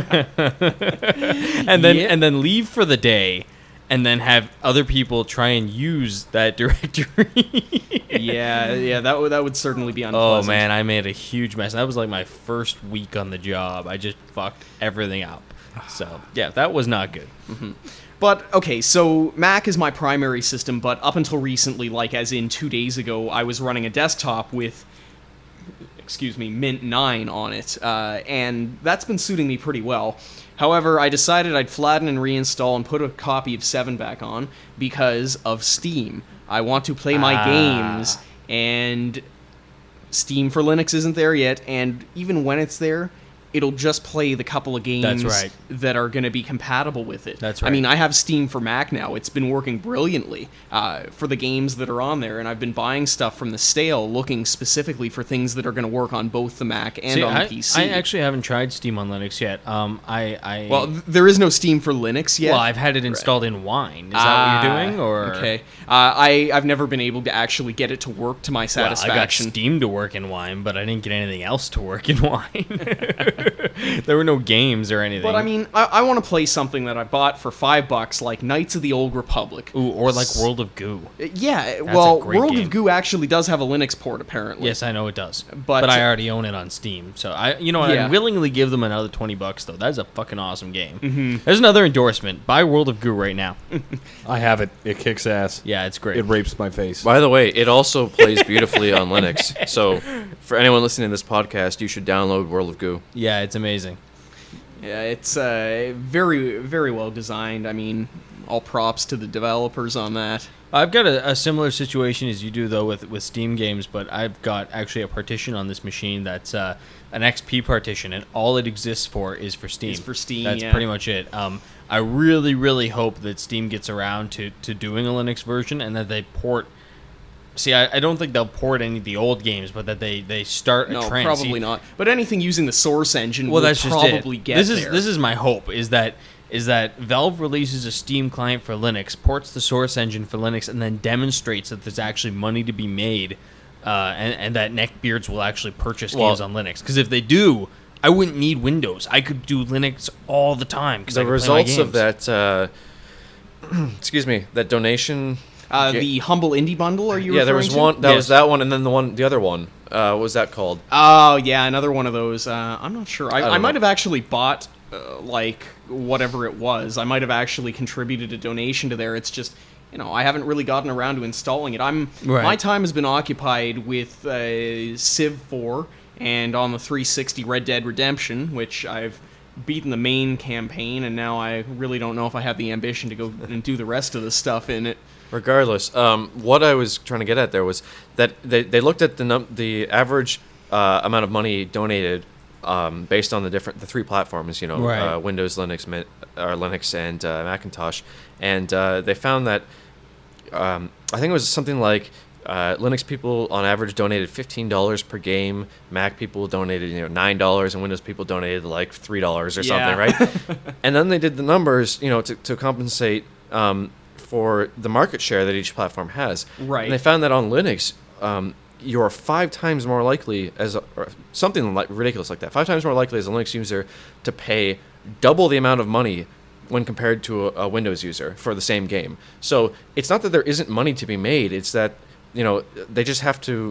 and then Yeah. and then leave for the day and then have other people try and use that directory. Yeah, yeah, that would that would certainly be Oh unpleasant. man, I made a huge mess. That was like my first week on the job. I just fucked everything up. So yeah, that was not good. But okay, so Mac is my primary system, but up until recently, like as in two days ago, I was running a desktop with, excuse me, Mint nine on it, uh, and that's been suiting me pretty well. However, I decided I'd flatten and reinstall and put a copy of seven back on because of Steam. I want to play my Ah. games, and Steam for Linux isn't there yet, and even when it's there, it'll just play the couple of games right. that are going to be compatible with it. That's I right. mean, I have Steam for Mac now. It's been working brilliantly uh, for the games that are on there, and I've been buying stuff from the stale, looking specifically for things that are going to work on both the Mac and See, on I, the P C. I actually haven't tried Steam on Linux yet. Um, I, I well, th- there is no Steam for Linux yet. well, I've had it installed in Wine. Is that what you're doing? Or Ah, okay, uh, I I've never been able to actually get it to work to my Well, I got satisfaction. Steam to work in Wine, but I didn't get anything else to work in Wine. There were no games or anything. But I mean, I, I want to play something that I bought for five bucks, like Knights of the Old Republic. Ooh, or like World of Goo. Uh, Yeah, a well, great World game. of Goo actually does have a Linux port, apparently. Yes, I know it does. But- But, I already own it on Steam, so I, you know, Yeah. I'd willingly give them another twenty bucks though. That's a fucking awesome game. Mm-hmm. There's another endorsement. Buy World of Goo right now. I have it. It kicks ass. Yeah, it's great. It rapes my face. By the way, it also plays beautifully on Linux. So, for anyone listening to this podcast, you should download World of Goo. Yeah, it's amazing. Yeah, it's uh, very, very well designed. I mean, all props to the developers on that. I've got a, a similar situation as you do though with, with Steam games, but I've got actually a partition on this machine that's uh, an X P partition, and all it exists for is for Steam. Is for Steam, That's yeah. pretty much it. Um, I really, really hope that Steam gets around to, to doing a Linux version and that they port. See, I, I don't think they'll port any of the old games, but that they, they start a No, trend. probably See, not. But anything using the Source engine Well, will that's just probably it. get this is there. this is my hope is that is that Valve releases a Steam client for Linux, ports the Source engine for Linux, and then demonstrates that there's actually money to be made, uh, and, and that neckbeards will actually purchase Well- games on Linux. Because if they do, I wouldn't need Windows. I could do Linux all the time. Because The results of that, uh, excuse me, that donation. uh, ga- the Humble Indie Bundle, are you yeah, there referring was to? one. That was Yes. that one, and then the one, the other one. Uh, what was that called? Oh, yeah, another one of those. Uh, I'm not sure. I, don't I, might know. have actually bought, uh, like, whatever it was. I might have actually contributed a donation to there. It's just, you know, I haven't really gotten around to installing it. I'm Right. My time has been occupied with uh, Civ four and on the three sixty Red Dead Redemption, which I've beaten the main campaign, and now I really don't know if I have the ambition to go and do the rest of the stuff in it. Regardless, um, what I was trying to get at there was that they, they looked at the num- the average uh, amount of money donated um, based on the different the three platforms, you know, Right. uh, Windows, Linux, Mi- or Linux, and uh, Macintosh, and uh, they found that um, I think it was something like uh, Linux people on average donated fifteen dollars per game, Mac people donated you know nine dollars, and Windows people donated like three dollars or Yeah. something, right? And then they did the numbers, you know, to, to compensate um, for the market share that each platform has. Right. And they found that on Linux, um, you're five times more likely as a, or something like ridiculous like that. Five times more likely as a Linux user to pay double the amount of money when compared to a, a Windows user for the same game. So it's not that there isn't money to be made. It's that you know they just have to.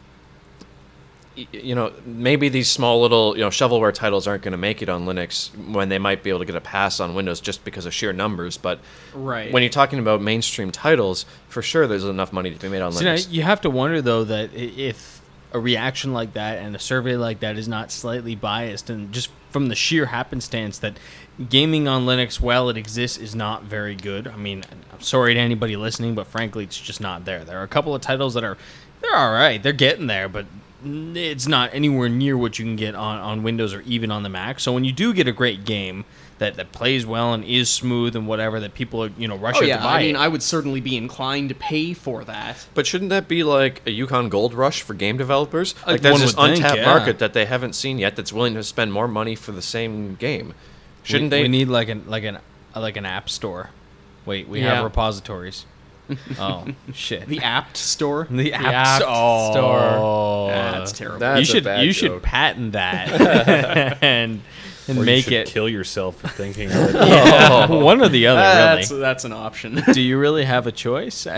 y- You know, maybe these small little, you know, shovelware titles aren't going to make it on Linux when they might be able to get a pass on Windows just because of sheer numbers. But Right. when you're talking about mainstream titles, for sure there's enough money to be made on So now, Linux. you have to wonder though that i- if a reaction like that and a survey like that is not slightly biased, and just from the sheer happenstance that gaming on Linux, while it exists, is not very good. I mean, I'm sorry to anybody listening, but frankly, it's just not there. There are a couple of titles that are they're all right, they're getting there, but it's not anywhere near what you can get on, on Windows or even on the Mac. So when you do get a great game that, that plays well and is smooth and whatever, that people are, you know, rush Oh out yeah, to buy I mean, it. I would certainly be inclined to pay for that. But shouldn't that be like a Yukon Gold Rush for game developers? Uh, Like there's one this would think, untapped yeah. market that they haven't seen yet that's willing to spend more money for the same game. Shouldn't we, they? We need like an like an like an app store. Wait, we Yeah. have repositories. Oh shit! The Apt Store. The app, app oh, store. That's terrible. That's you a should bad you joke. should patent that and and Or you make should it kill yourself for thinking of it. yeah, one or the other. that's really. that's an option. Do you really have a choice?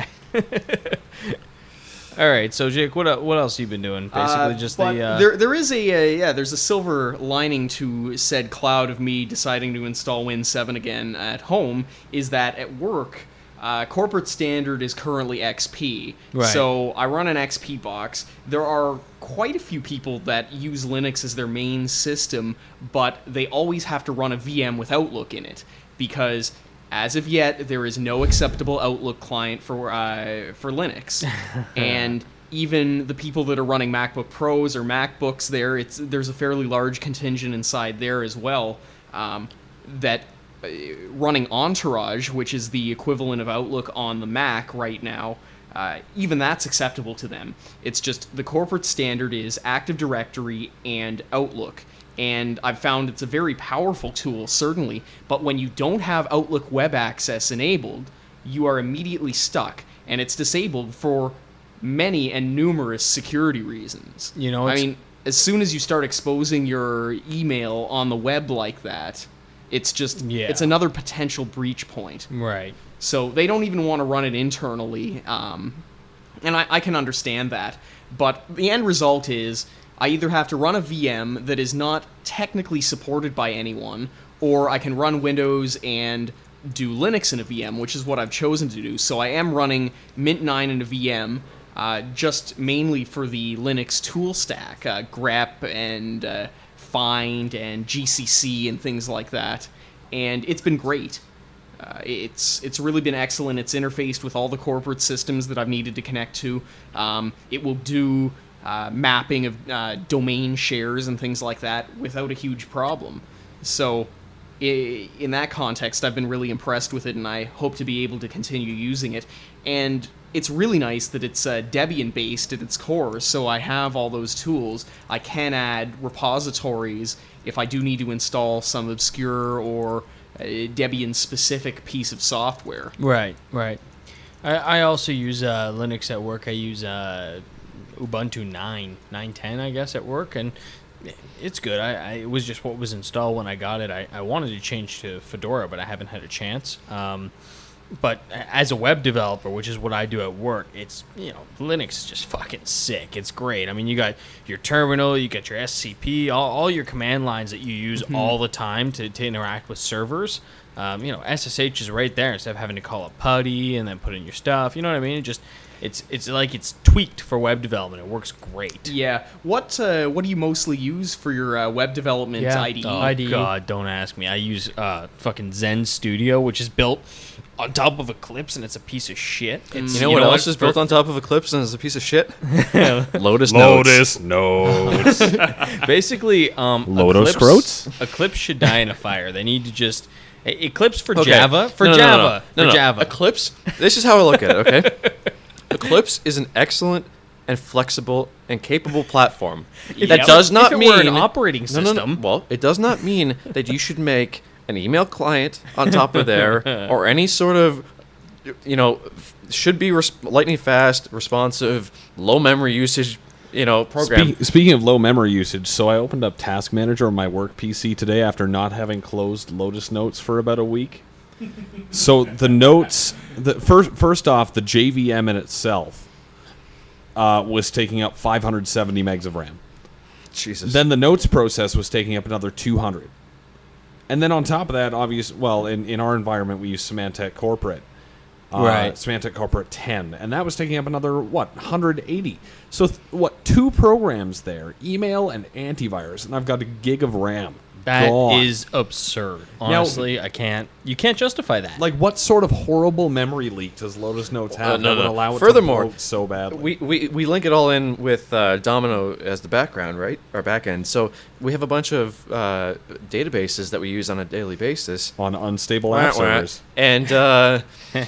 All right, so Jake, what el- what else have you been doing? Basically, Uh, just but the uh, there there is a uh, yeah there's a silver lining to said cloud of me deciding to install Win seven again at home, is that at work uh, corporate standard is currently X P. Right. So I run an X P box. There are quite a few people that use Linux as their main system, but they always have to run a V M with Outlook in it because as of yet, there is no acceptable Outlook client for uh, for Linux, and even the people that are running MacBook Pros or MacBooks, there it's there's a fairly large contingent inside there as well um, that uh, running Entourage, which is the equivalent of Outlook on the Mac right now. Uh, even that's acceptable to them. It's just the corporate standard is Active Directory and Outlook. And I've found it's a very powerful tool, certainly, but when you don't have Outlook web access enabled, you are immediately stuck, and it's disabled for many and numerous security reasons. You know, I it's- mean, as soon as you start exposing your email on the web like that, it's just, Yeah. it's another potential breach point. right. So they don't even want to run it internally, um, and I, I can understand that. But the end result is I either have to run a V M that is not technically supported by anyone, or I can run Windows and do Linux in a V M, which is what I've chosen to do. So I am running Mint nine in a V M, uh, just mainly for the Linux tool stack, uh, grep and uh, find and G C C and things like that. And it's been great. Uh, it's it's really been excellent. It's interfaced with all the corporate systems that I've needed to connect to. Um, it will do uh, mapping of uh, domain shares and things like that without a huge problem. So I- in that context, I've been really impressed with it, and I hope to be able to continue using it. And it's really nice that it's uh, Debian-based at its core, so I have all those tools. I can add repositories if I do need to install some obscure or a Debian-specific piece of software. Right, right. I, I also use uh, Linux at work. I use uh, Ubuntu nine, nine ten, I guess, at work, and it's good. I, I it was just what was installed when I got it. I, I wanted to change to Fedora, but I haven't had a chance. Um, but as a web developer, which is what I do at work, it's, you know, Linux is just fucking sick. It's great. I mean, you got your terminal, you got your S C P, all, all your command lines that you use all the time to, to interact with servers. Um, you know, S S H is right there instead of having to call a putty and then put in your stuff. You know what I mean? It just it's it's like it's tweaked for web development. It works great. Yeah. What uh, what do you mostly use for your uh, web development Yeah. I D E? Oh I D E. God, don't ask me. I use uh, fucking Zen Studio, which is built on top of Eclipse, and it's a piece of shit. It's, You know what else is built on top of Eclipse and is a piece of shit? Lotus Notes. Lotus notes. Basically, um, Lotus Eclipse, Scroats? Eclipse should die in a fire. They need to just E- Eclipse for Okay. Java for No, no, no, Java no, no, for no. Java. Eclipse. This is how I look at it. Okay. Eclipse is an excellent and flexible and capable platform. If that it- does not if it mean were an operating No, no, no. system. Well, it does not mean that you should make an email client on top of there or any sort of, you know, f- should be res- lightning fast, responsive, low memory usage, you know, program. Spe- speaking of low memory usage, so I opened up Task Manager on my work P C today after not having closed Lotus Notes for about a week. So the notes, the first first off, the J V M in itself uh, was taking up five hundred seventy megs of RAM. Jesus. Then the notes process was taking up another two hundred. And then on top of that, obvious, well, in, in our environment, we use Symantec Corporate. Uh, Right. Symantec Corporate ten. And that was taking up another, what, one hundred eighty. So, th- what, two programs there, email and antivirus, and I've got a gig of RAM. That gone. is absurd. Honestly, I can't. You can't justify that. Like, what sort of horrible memory leak does Lotus Notes have Uh, no, that would no. allow it Furthermore, to bloat so badly? We, we, we link it all in with uh, Domino as the background, right? Our backend. So we have a bunch of uh, databases that we use on a daily basis. on unstable app servers. And uh,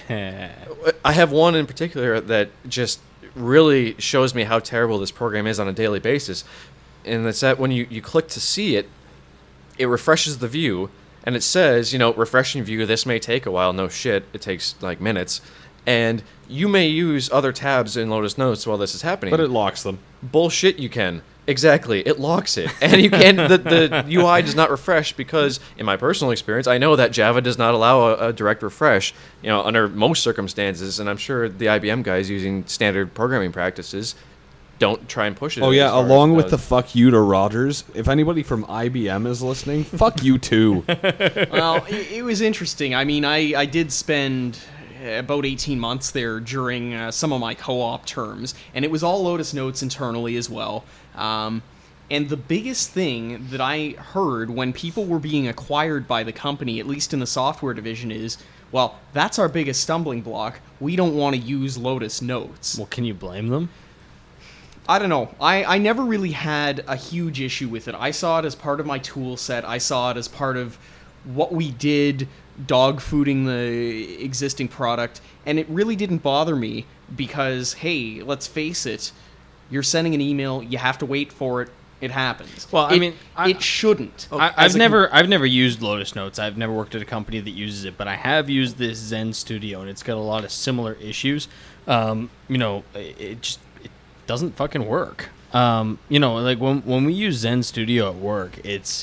I have one in particular that just really shows me how terrible this program is on a daily basis. And it's that when you, you click to see it, it refreshes the view, and it says, you know, refreshing view, this may take a while. No shit, it takes like minutes. And you may use other tabs in Lotus Notes while this is happening. But it locks them. Bullshit, you can. Exactly, it locks it. And you can the, the U I does not refresh because, in my personal experience, I know that Java does not allow a, a direct refresh, you know, under most circumstances, and I'm sure the I B M guys using standard programming practices don't try and push it. Oh as yeah, far as along it with the does. fuck you to Rogers. If anybody from I B M is listening, fuck you too. Well, it, it was interesting. I mean, I, I did spend about eighteen months there during uh, some of my co-op terms, and it was all Lotus Notes internally as well. Um, and the biggest thing that I heard when people were being acquired by the company, at least in the software division, is, well, that's our biggest stumbling block. We don't want to use Lotus Notes. well, can you blame them? I don't know. I, I never really had a huge issue with it. I saw it as part of my tool set. I saw it as part of what we did, dog fooding the existing product, and it really didn't bother me because, hey, let's face it, you're sending an email, you have to wait for it, it happens. Well, I It- mean, I- it shouldn't. I, As I've a- never, I've never used Lotus Notes. I've never worked at a company that uses it, but I have used this Zen Studio, and it's got a lot of similar issues. Um, you know, it, it just it doesn't fucking work. Um, you know, like when when we use Zen Studio at work, it's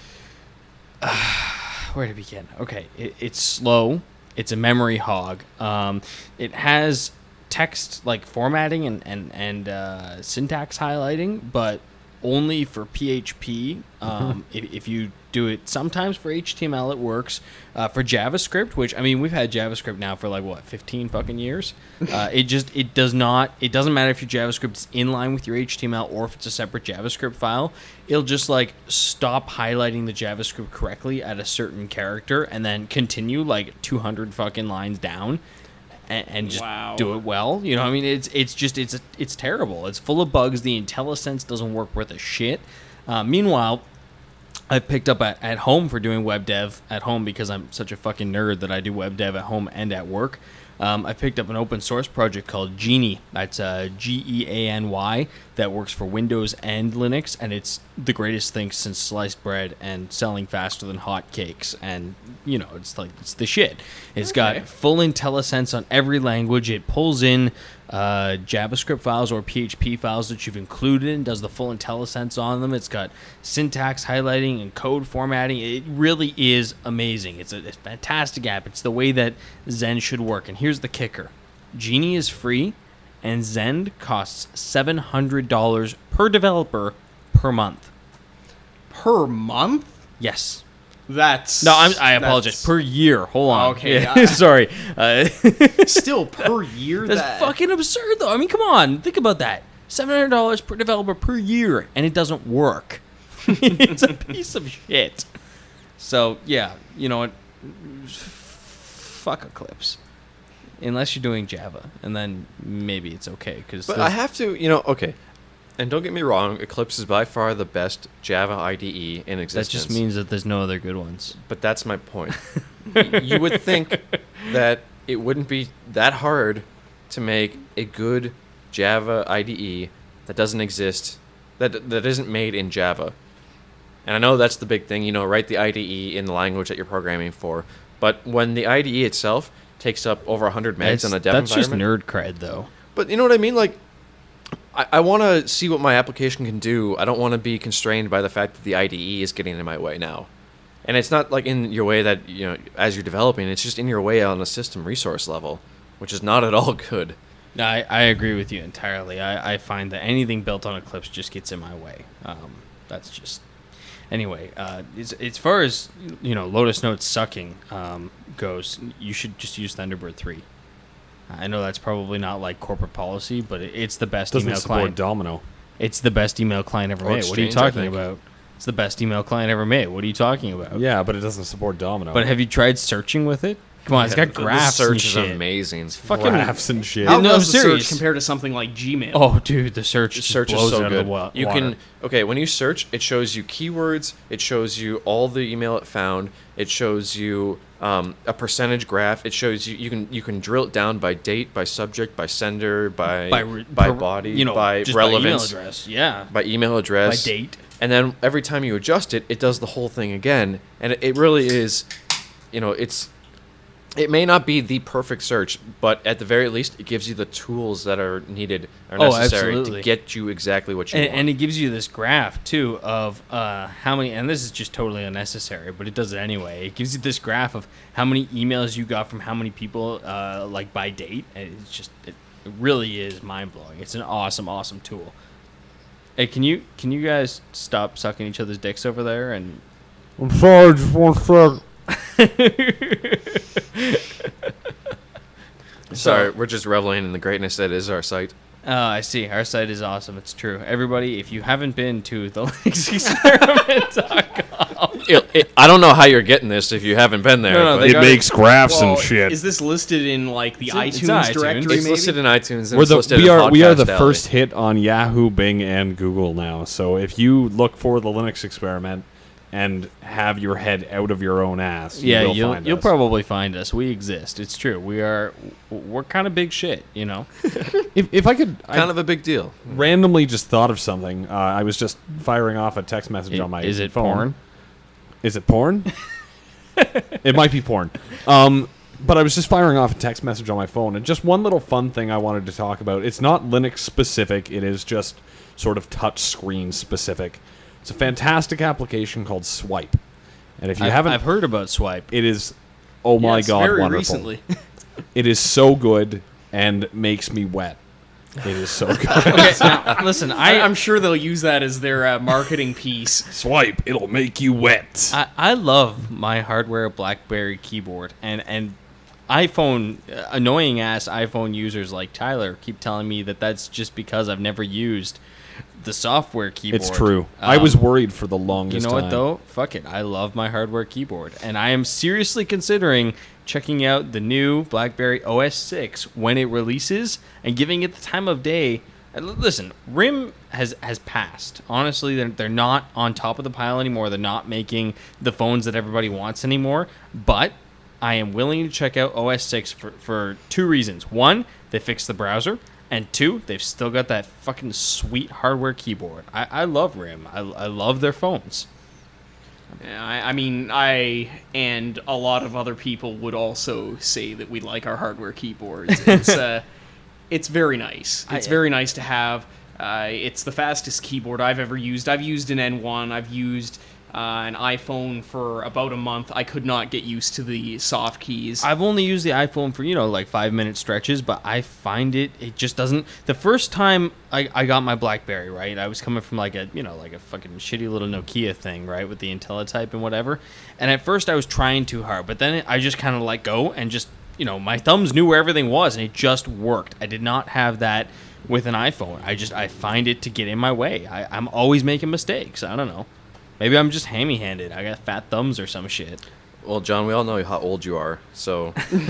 uh, where to begin? Okay, it, it's slow. It's a memory hog. Um, it has text like formatting and and and uh, syntax highlighting, but only for P H P. Um, if, if you do it sometimes for H T M L, it works. Uh, for JavaScript, which I mean, we've had JavaScript now for like what, fifteen fucking years. Uh, it just it does not. It doesn't matter if your JavaScript is in line with your H T M L or if it's a separate JavaScript file. It'll just like stop highlighting the JavaScript correctly at a certain character and then continue like two hundred fucking lines down. And, and just Wow. do it well. You know, I mean, it's it's just it's it's terrible. It's full of bugs. The IntelliSense doesn't work worth a shit. Uh, meanwhile, I've picked up at, at home for doing web dev at home because I'm such a fucking nerd that I do web dev at home and at work. Um, I picked up an open source project called Genie. That's uh, G E A N Y that works for Windows and Linux, and it's the greatest thing since sliced bread and selling faster than hotcakes. And you know, it's like it's the shit. It's Okay. got full IntelliSense on every language. It pulls in uh, JavaScript files or P H P files that you've included and does the full IntelliSense on them. It's got syntax highlighting and code formatting. It really is amazing. It's a, it's a fantastic app. It's the way that Zen should work. And here's the kicker. Genie is free, and Zen costs seven hundred dollars per developer per month. Per month? Yes. That's No, I'm, I apologize. that's- Per year. Hold on. Okay, Yeah, I- sorry. Uh, still per year. That's that, fucking absurd, though. I mean, come on. Think about that. seven hundred dollars per developer per year, and it doesn't work. It's a piece of shit. So, yeah, you know what? Fuck Eclipse. Unless you're doing Java, and then maybe it's okay. Cause But there's- I have to, you know, okay. And don't get me wrong, Eclipse is by far the best Java I D E in that existence. just means that there's no other good ones. But that's my point. Y- you would think that it wouldn't be that hard to make a good Java I D E that doesn't exist, that that isn't made in Java. And I know that's the big thing, you know, write the I D E in the language that you're programming for. But when the I D E itself takes up over one hundred megs That's, on a dev that's just environment, nerd cred, though. but you know what I mean? Like, I, I want to see what my application can do. I don't want to be constrained by the fact that the I D E is getting in my way now. And it's not like in your way that, you know, as you're developing, it's just in your way on a system resource level, which is not at all good. No, I, I agree with you entirely. I, I find that anything built on Eclipse just gets in my way. Um, that's just... Anyway, uh, as, as far as, you know, Lotus Notes sucking um, goes, you should just use Thunderbird three. I know that's probably not like corporate policy, but it, it's the best Doesn't email support client. Domino. It's the best email client ever Or made. What are you Exchange, I talking think. about? It's the best email client ever made. What are you talking about? Yeah, but it doesn't support Domino. But have you tried searching with it? Come on, it's got The- graphs The search and is shit. amazing. Fucking graphs and shit. How no, does the serious. search compare to something like Gmail? Oh, dude, the search The just search blows is so it out good. of the wa- you water. can okay when you search, it shows you keywords. It shows you all the email it found. It shows you um, a percentage graph. It shows you you can you can drill it down by date, by subject, by sender, by by by, re- per- body, you know, by just relevance, by email address. Yeah, by email address, by date. and then every time you adjust it, it does the whole thing again. And it, it really is, you know, it's. It may not be the perfect search, but at the very least, it gives you the tools that are needed, are Oh, necessary absolutely. to get you exactly what you And, want. and it gives you this graph too of uh, how many, and this is just totally unnecessary, but it does it anyway. It gives you this graph of how many emails you got from how many people, uh, like by date. And it's just, it, it really is mind blowing. It's an awesome, awesome tool. Hey, can you can you guys stop sucking each other's dicks over there? And I'm sorry, just one sec. Sorry, we're just reveling in the greatness that is our site. oh, I see. Our site is awesome. It's true. Everybody, if you haven't been to the linux experiment dot com, It, it, I don't know how you're getting this if you haven't been there. No, no, but they It got makes graphs Well, and shit. Is this listed in like the It's in- it's iTunes iTunes. directory? it's maybe? listed in iTunes. And We're it's the, listed we in are we are the Podcast Alley. first hit on Yahoo, Bing, and Google now. So if you look for the Linux experiment and have your head out of your own ass, you yeah, will you'll find you'll us. probably find us. We exist. It's true. We are we're kind of big shit, you know. If, if I could, I Kind of a big deal. randomly just thought of something. Uh, I was just firing off a text message on my Is it phone. porn? Is it porn? It might be porn. Um, but I was just firing off a text message on my phone, and just one little fun thing I wanted to talk about. It's not Linux specific. It is just sort of touch screen specific. It's a fantastic application called Swipe, and if you I've, haven't, I've heard about Swipe. it is oh my Yes, god, very wonderful. recently. It is so good and makes me wet. It is so good. Okay, now listen, I, I I'm sure they'll use that as their uh, marketing piece. Swipe, it'll make you wet. I, I love my hardware BlackBerry keyboard, and and iPhone uh, annoying ass iPhone users like Tyler keep telling me that that's just because I've never used the software keyboard. It's true. I Um, was worried for the You longest know time. what though? Fuck it. I love my hardware keyboard, and I am seriously considering checking out the new BlackBerry O S six when it releases and giving it the time of day. And l- listen, R I M has has passed. Honestly, they're they're not on top of the pile anymore. They're not making the phones that everybody wants anymore. But I am willing to check out O S six for for two reasons. One, they fixed the browser. And two, they've still got that fucking sweet hardware keyboard. I, I love R I M. I, I love their phones. Yeah, I, I mean, I and a lot of other people would also say that we like our hardware keyboards. It's uh, it's very nice. It's I- very nice to have. Uh, it's the fastest keyboard I've ever used. I've used an N one. I've used uh, an iPhone for about a month. I could not get used to the soft keys. I've only used the iPhone for, you know, like five minute stretches, but I find it, it just doesn't. The first time I, I got my BlackBerry, right, I was coming from like a, you know, like a fucking shitty little Nokia thing, right, with the IntelliType and whatever. And at first I was trying too hard, but then I just kind of let go and just, you know, my thumbs knew where everything was and it just worked. I did not have that with an iPhone. I just, I find it to get in my way. I, I'm always making mistakes. I don't know. Maybe I'm just hammy-handed. I got fat thumbs or some shit. Well, John, we all know how old you are, so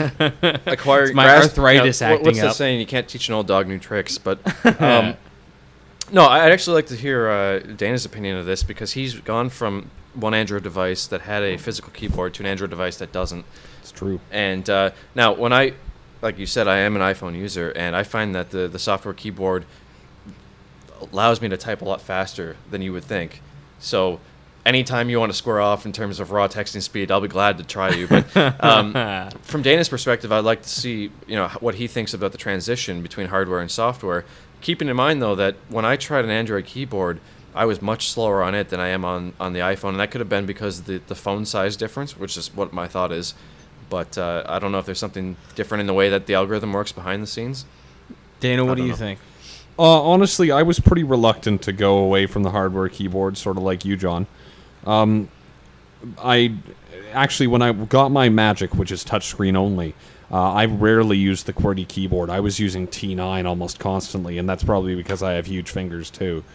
acquire It's my grasp- arthritis you know, what- acting What's the up. saying? You can't teach an old dog new tricks. But um, no, I'd actually like to hear uh, Dana's opinion of this because he's gone from one Android device that had a physical keyboard to an Android device that doesn't. It's true. And uh, now, when I, like you said, I am an iPhone user, and I find that the the software keyboard allows me to type a lot faster than you would think. So anytime you want to square off in terms of raw texting speed, I'll be glad to try you. But um, from Dana's perspective, I'd like to see, you know, what he thinks about the transition between hardware and software. Keeping in mind, though, that when I tried an Android keyboard, I was much slower on it than I am on, on the iPhone, and that could have been because of the, the phone size difference, which is what my thought is. But uh, I don't know if there's something different in the way that the algorithm works behind the scenes. Dana, what I do don't you know. think? Uh, honestly, I was pretty reluctant to go away from the hardware keyboard, sort of like you, John. Um, I actually, when I got my Magic, which is touchscreen only, uh, I rarely used the QWERTY keyboard. I was using T nine almost constantly, and that's probably because I have huge fingers too.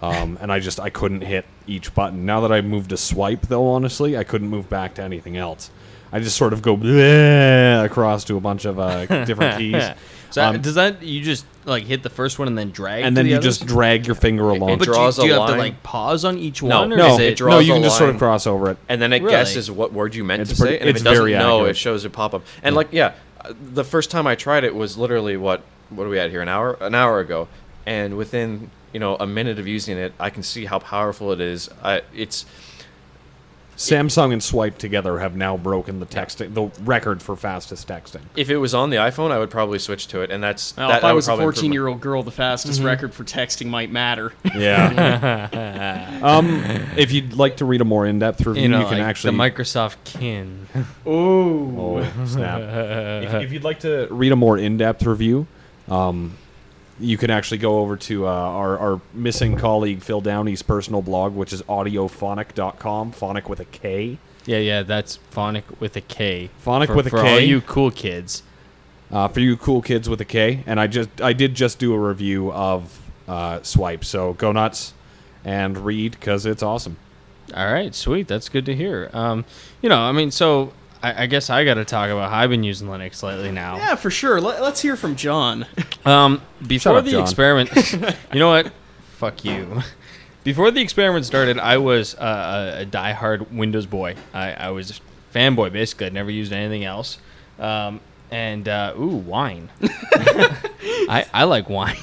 Um, and I just I couldn't hit each button. Now that I moved to swipe, though, honestly, I couldn't move back to anything else. I just sort of go bleh across to a bunch of uh, different keys. So Um, does that you just like hit the first one and then drag, and to then the you others? just drag your finger along. But do, draws do you a have to line. like pause on each No, one? Or no, is it it, draws no, you a can just sort of line. cross over it. And then it Really? guesses what word you meant It's to pretty- say, and if it's it doesn't very know, accurate. it shows a pop up. And like, yeah, uh, the first time I tried it was literally what what are we at here? An hour, an hour ago, and within you know a minute of using it, I can see how powerful it is. I, it's Samsung and Swipe together have now broken the texting, the record for fastest texting. if it was on the iPhone, I would probably switch to it, and that's Well, that, if that I would was a probably improve my- fourteen-year-old girl, the fastest record for texting might matter. Yeah. um, if you'd like to read a more in-depth review, you know, you can like actually. the Microsoft kin. Ooh. Oh, snap. if, if you'd like to read a more in-depth review, um, you can actually go over to uh, our, our missing colleague Phil Downey's personal blog, which is audiophonic dot com, phonic with a K. Yeah, yeah, that's phonic with a K. Phonic for, with a for K. all you cool kids. Uh, for you cool kids with a K. And I just I did just do a review of uh, Swipe, so go nuts and read because it's awesome. All right, sweet. That's good to hear. Um, you know, I mean, so I, I guess I got to talk about how I've been using Linux lately now. Yeah, for sure. Let, let's hear from John. Um, before up, the John. experiment, you know what? Fuck you. Before the experiment started, I was uh, a, a diehard Windows boy. I, I was a fanboy, basically. I'd never used anything else. Um, and, uh, ooh, wine. I, I like wine.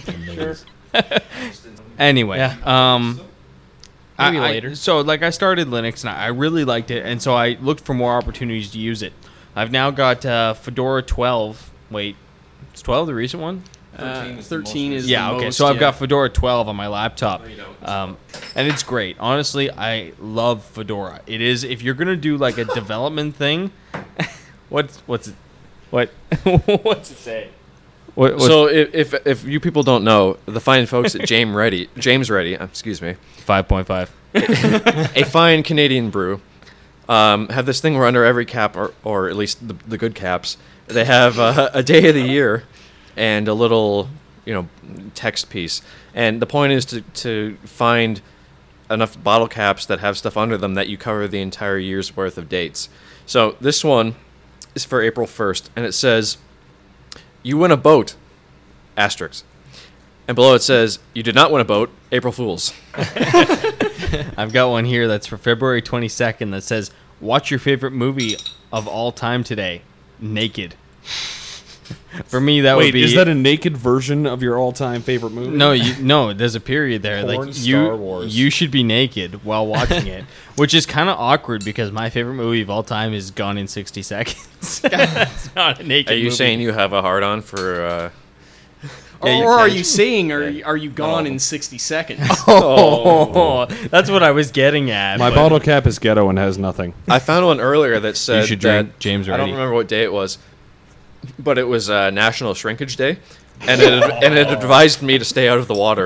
Anyway, Yeah. um, Maybe I- I- later. so, like, I started Linux, and I really liked it, and so I looked for more opportunities to use it. I've now got uh, Fedora twelve. Wait, is twelve the recent one? Uh, thirteen is Yeah, the okay. most, So I've yeah. got Fedora twelve on my laptop, um, and it's great. Honestly, I love Fedora. It is if you're gonna do like a development thing. What's what's it? What what's it say? What, what's So if, if if you people don't know, the fine folks at James Ready, James Ready, uh, excuse me, five point five? a fine Canadian brew, um, have this thing where under every cap, or, or at least the, the good caps, they have uh, a day of the year and a little, you know, text piece. And the point is to, to find enough bottle caps that have stuff under them that you cover the entire year's worth of dates. So this one is for April first, and it says, "You win a boat," asterisk. And below it says, "You did not win a boat, April Fools." I've got one here that's for February twenty-second that says, "Watch your favorite movie of all time today, Naked." For me, that Wait, would be. is that a naked version of your all-time favorite movie? No, you, no. There's a period there. Porn like Star you, Wars. you should be naked while watching it, which is kind of awkward because my favorite movie of all time is Gone in sixty Seconds. That's not a naked. Are you movie. saying you have a hard on for? Uh, Yeah, you or are can. you saying, are, you- are you gone in sixty seconds? Oh, that's what I was getting at. My but bottle cap is ghetto and has nothing. I found one earlier that said You should that drink James I don't Ready. remember what day it was, but it was uh, National Shrinkage Day, and it and it advised me to stay out of the water.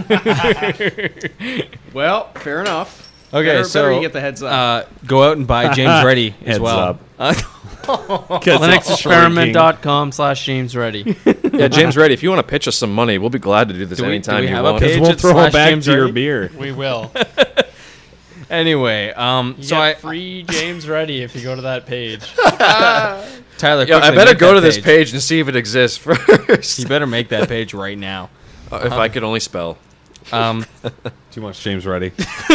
Well, fair enough. Okay, better, so better you get the heads up. uh, go out and buy James Ready as Heads well. up. Uh, Linux experiment dot com slash James Ready. Yeah, James Ready, if you want to pitch us some money, we'll be glad to do this Do we- do anytime we you have a want. page? Because we'll Agent throw slash it back James to your Ready? beer. We will. Anyway, um, You so get I, free James Ready if you go to that page. Tyler, Yeah, I quickly better make go that to this page and see if it exists first. You better make that page right now. Uh, if I could only spell. Um, Too much James Ready.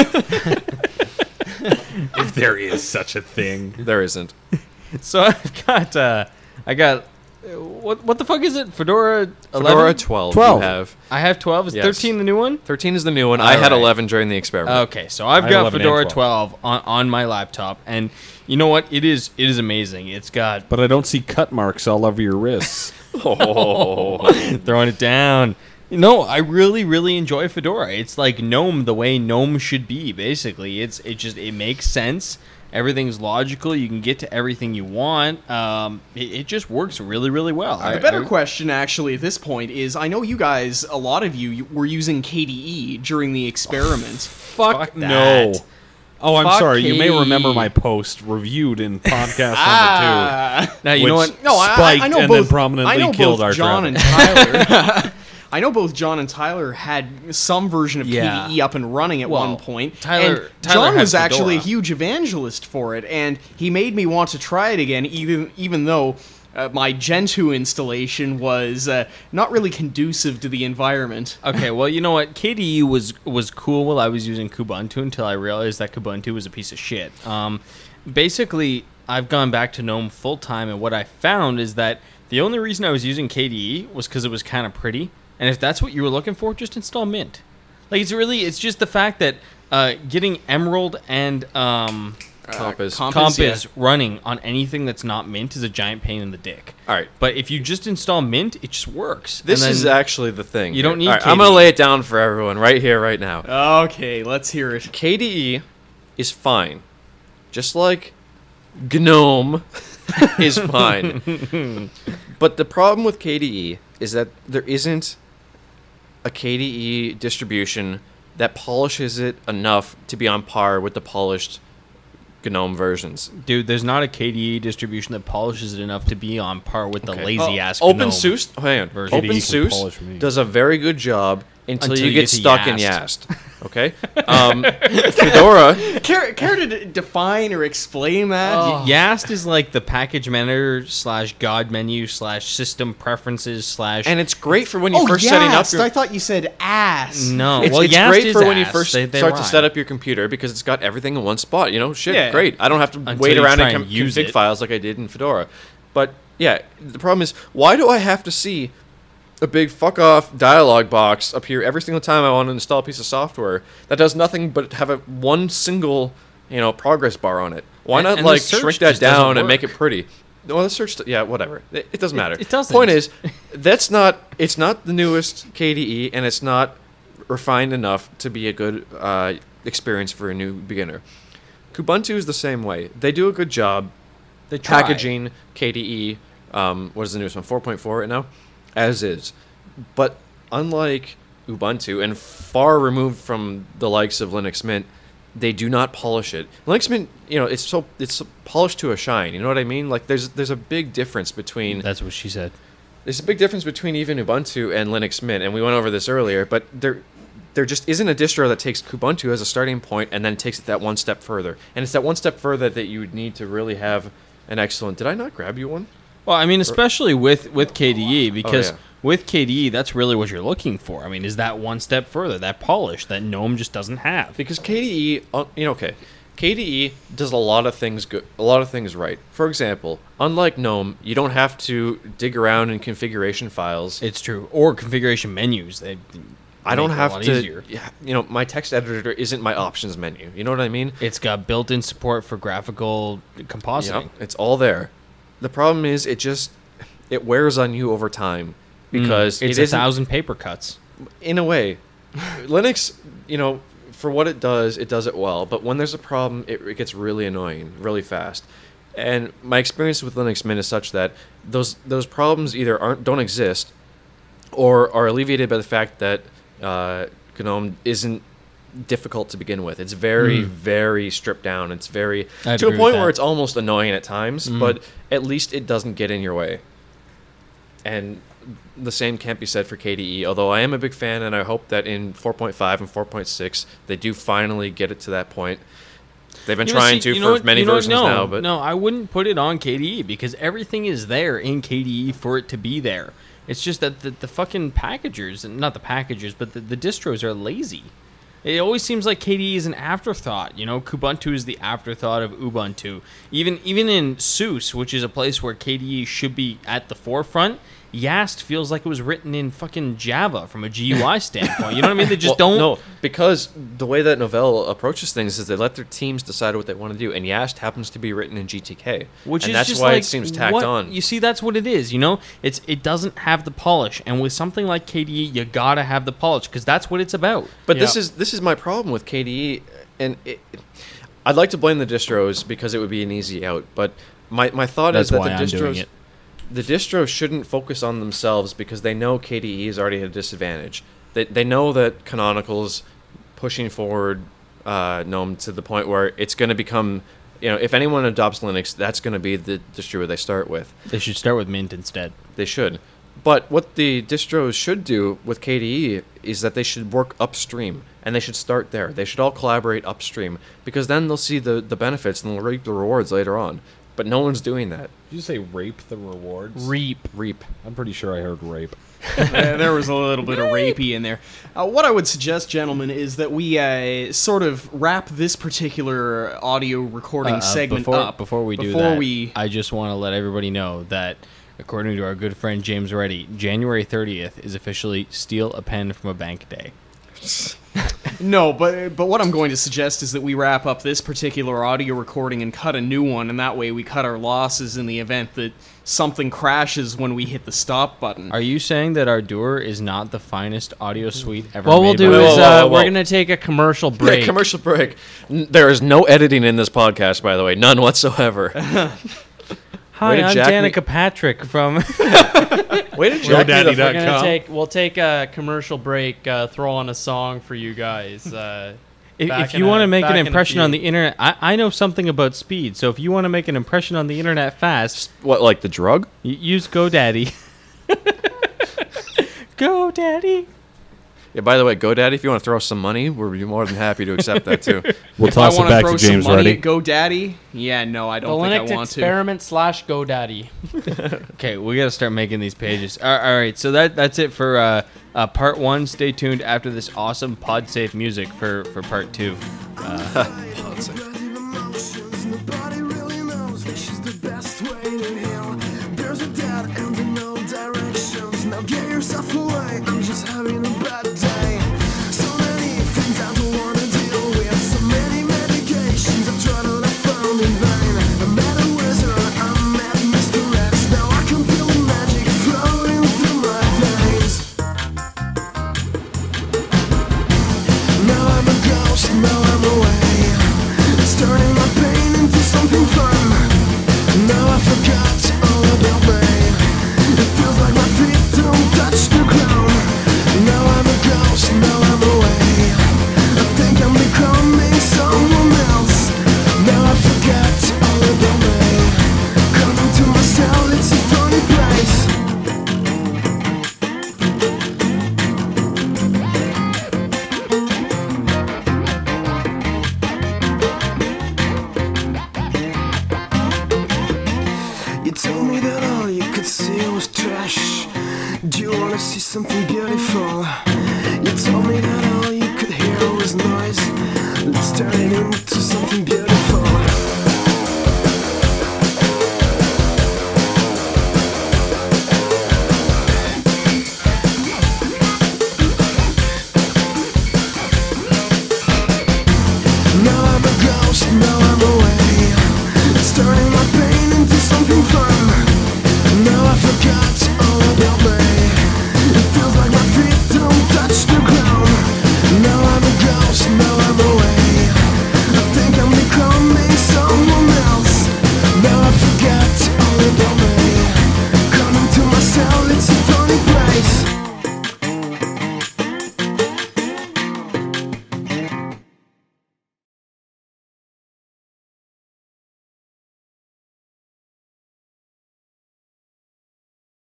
If there is such a thing. There isn't. so I've got, uh, I got, uh, what what the fuck is it? Fedora eleven? Fedora twelve. twelve. You have. I have twelve. Is Yes. thirteen the new one? thirteen is the new one. I had Alright. eleven during the experiment. Okay, so I've I got eleven and Fedora twelve. twelve on, on my laptop, and you know what? It is it is amazing. It's got But I don't see cut marks all over your wrists. Oh. throwing it down. No, I really, really enjoy Fedora. It's like GNOME the way GNOME should be. Basically, it's it just it makes sense. Everything's logical. You can get to everything you want. Um, it, it just works really, really well. the better question, actually, at this point is, I know you guys, a lot of you, you were using K D E during the experiment. Fuck, Fuck no. that. Oh, I'm Fuck sorry. You may he. remember my post reviewed in podcast Ah. Now number two. you know which what? No, I, spiked I know and both. then prominently I know killed both our John traffic. and Tyler. I know both John and Tyler had some version of Yeah. K D E up and running at Well, one point. Tyler- and Tyler John had was actually a Fedora. huge evangelist for it, and he made me want to try it again, even even though uh, my Gentoo installation was uh, not really conducive to the environment. Okay, well, you know what? K D E was was cool while I was using Kubuntu until I realized that Kubuntu was a piece of shit. Um, basically, I've gone back to GNOME full time, and what I found is that the only reason I was using K D E was because it was kind of pretty. And if that's what you were looking for, just install Mint. Like, it's really, it's just the fact that uh, getting Emerald and um, Compass. Comp- Compass Compass, yeah. running on anything that's not Mint is a giant pain in the dick. All right. But if you just install Mint, it just works. This And is then- actually the thing. You don't need All right, K D E. I'm going to lay it down for everyone right here, right now. Okay, let's hear it. K D E is fine. Just like GNOME is fine. But the problem with K D E is that there isn't a K D E distribution that polishes it enough to be on par with the polished GNOME versions. Dude, there's not a K D E distribution that polishes it enough to be on par with the Okay. lazy ass Oh, GNOME. OpenSUSE, oh, hang on. version. K D E can polish me. OpenSUSE does a very good job until, Until you, you get, get to stuck in Yast. Yast. Okay? Um, Fedora, Care, care to d- define or explain that? Y- Yast is like the package manager slash God menu slash system preferences slash. and it's great for when you're Oh, first Yast. setting up your... I thought you said ass. no, It's, well, it's Yast great is for when you ass. first They- they start to rhyme. set up your computer because it's got everything in one spot. You know, shit, Yeah. great. I don't have to Until wait you around try and, and com- use config it. files like I did in Fedora. But yeah, the problem is, why do I have to see a big fuck off dialog box appear every single time I want to install a piece of software that does nothing but have a one single, you know, progress bar on it? Why And- not and the like search shrink that just doesn't down and make it work. pretty? Well, the search, yeah, whatever. It, it doesn't matter. it doesn't. Point is, that's not. It's not the newest K D E, and it's not refined enough to be a good uh, experience for a new beginner. Kubuntu is the same way. They do a good job They try. packaging K D E. Um, what is the newest one? four point four right now, as is. But unlike Ubuntu, and far removed from the likes of Linux Mint, they do not polish it. Linux Mint, you know, it's so it's polished to a shine. You know what I mean? Like there's there's a big difference between That's what she said. there's a big difference between even Ubuntu and Linux Mint, and we went over this earlier. But there there just isn't a distro that takes Kubuntu as a starting point and then takes it that one step further. And it's that one step further that you would need to really have an excellent. Did I not grab you one? Well, I mean, especially with, with K D E, because yeah. with K D E, that's really what you're looking for. I mean, is that one step further, that polish that GNOME just doesn't have. Because K D E, uh, you know, okay, K D E does a lot of things good, a lot of things right. For example, unlike GNOME, you don't have to dig around in configuration files. It's true. Or configuration menus. They I don't make it a have lot to, easier. yeah, you know, my text editor isn't my options menu. You know what I mean? It's got built-in support for graphical compositing. Yep, it's all there. The problem is, it just it wears on you over time because Mm, it's it a isn't- thousand paper cuts. in a way. Linux, you know, for what it does, it does it well. But when there's a problem, it, it gets really annoying, really fast. And my experience with Linux Mint is such that those those problems either aren't don't exist, or are alleviated by the fact that uh, GNOME isn't difficult to begin with. It's very, Mm. very stripped down. It's very I'd to a agree point with where that. it's almost annoying at times, Mm. but at least it doesn't get in your way. And the same can't be said for K D E, although I am a big fan, and I hope that in four point five and four point six they do finally get it to that point. They've been You know, trying see, to you for know what- many you know what? versions no, now, but no, I wouldn't put it on K D E because everything is there in K D E for it to be there. It's just that the, the fucking packagers, and not the packagers, but the, the distros are lazy. It always seems like K D E is an afterthought. You know, Kubuntu is the afterthought of Ubuntu. Even even in SUSE, which is a place where K D E should be at the forefront, Yast feels like it was written in fucking Java from a G U I standpoint. You know what I mean? They just Well, don't. No, because the way that Novell approaches things is they let their teams decide what they want to do, and Yast happens to be written in G T K, Which and is that's just why like, it seems tacked what- on. You see, that's what it is. You know, it's it doesn't have the polish, and with something like K D E, you gotta have the polish because that's what it's about. But this Yeah. is this is my problem with K D E, and it, I'd like to blame the distros because it would be an easy out. But my, my thought That's is that why the I'm distros doing it. the distros shouldn't focus on themselves because they know K D E is already at a disadvantage. They they know that Canonical's pushing forward uh, GNOME to the point where it's going to become, you know, if anyone adopts Linux, that's going to be the distro they start with. They should start with Mint instead. They should. But what the distros should do with K D E is that they should work upstream, and they should start there. They should all collaborate upstream, because then they'll see the, the benefits and they'll reap the rewards later on. But no one's doing that. Did you say rape the rewards? Reap. Reap. I'm pretty sure I heard rape. Uh, there was a little bit of rapey in there. Uh, what I would suggest, gentlemen, is that we uh, sort of wrap this particular audio recording Uh, uh, segment before, up. Before we do before that, we... I just want to let everybody know that, according to our good friend James Reddy, January thirtieth is officially Steal a Pen from a Bank Day. No, but but what I'm going to suggest is that we wrap up this particular audio recording and cut a new one, and that way we cut our losses in the event that something crashes when we hit the stop button. Are you saying that Ardour is not the finest audio suite ever What we'll made? do by- Whoa, is whoa, uh, whoa, whoa. we're gonna take a commercial break. Yeah, commercial break. N- There is no editing in this podcast, by the way. None whatsoever. Hi, Way to I'm jack me- Danica Patrick from... Way to jack me the GoDaddy dot We're com. gonna take we'll take a commercial break. Uh, throw on a song for you guys. Uh, If, back if in you a- want to make back an in a impression on few. the internet, I, I know something about speed. So if you want to make an impression on the internet fast, What, like the drug? y- use GoDaddy. GoDaddy. Yeah, by the way, GoDaddy, if you want to throw us some money, we're be more than happy to accept that too. We'll if I toss it want to back throw to James some money Reddy. at GoDaddy, yeah, no, I the don't think Linux I want to. experiment slash GoDaddy. Okay, we got to start making these pages. All all right, so that that's it for uh, uh, part one. Stay tuned after this awesome PodSafe music for, for part two. Nobody really knows which is the best way to heal. There's a dead end in no directions. Now get yourself away. I'm just having a bad day. So many things I don't wanna deal with. So many medications I've tried and I found in vain. I met a wizard, I met Mister X. Now I can feel the magic flowing through my veins. Now I'm a ghost, now I'm away. It's turning my pain into something fun. Now I forgot all about me. It feels like my feet don't touch the ground. Now I'm a ghost, now I'm away. I think I'm becoming someone else. Now I forgot all about me. Coming to myself, it's a funny place. You told me that all you could see was trash. Do you wanna see something beautiful? You told me that all you could hear was noise. Let's turn it into something beautiful.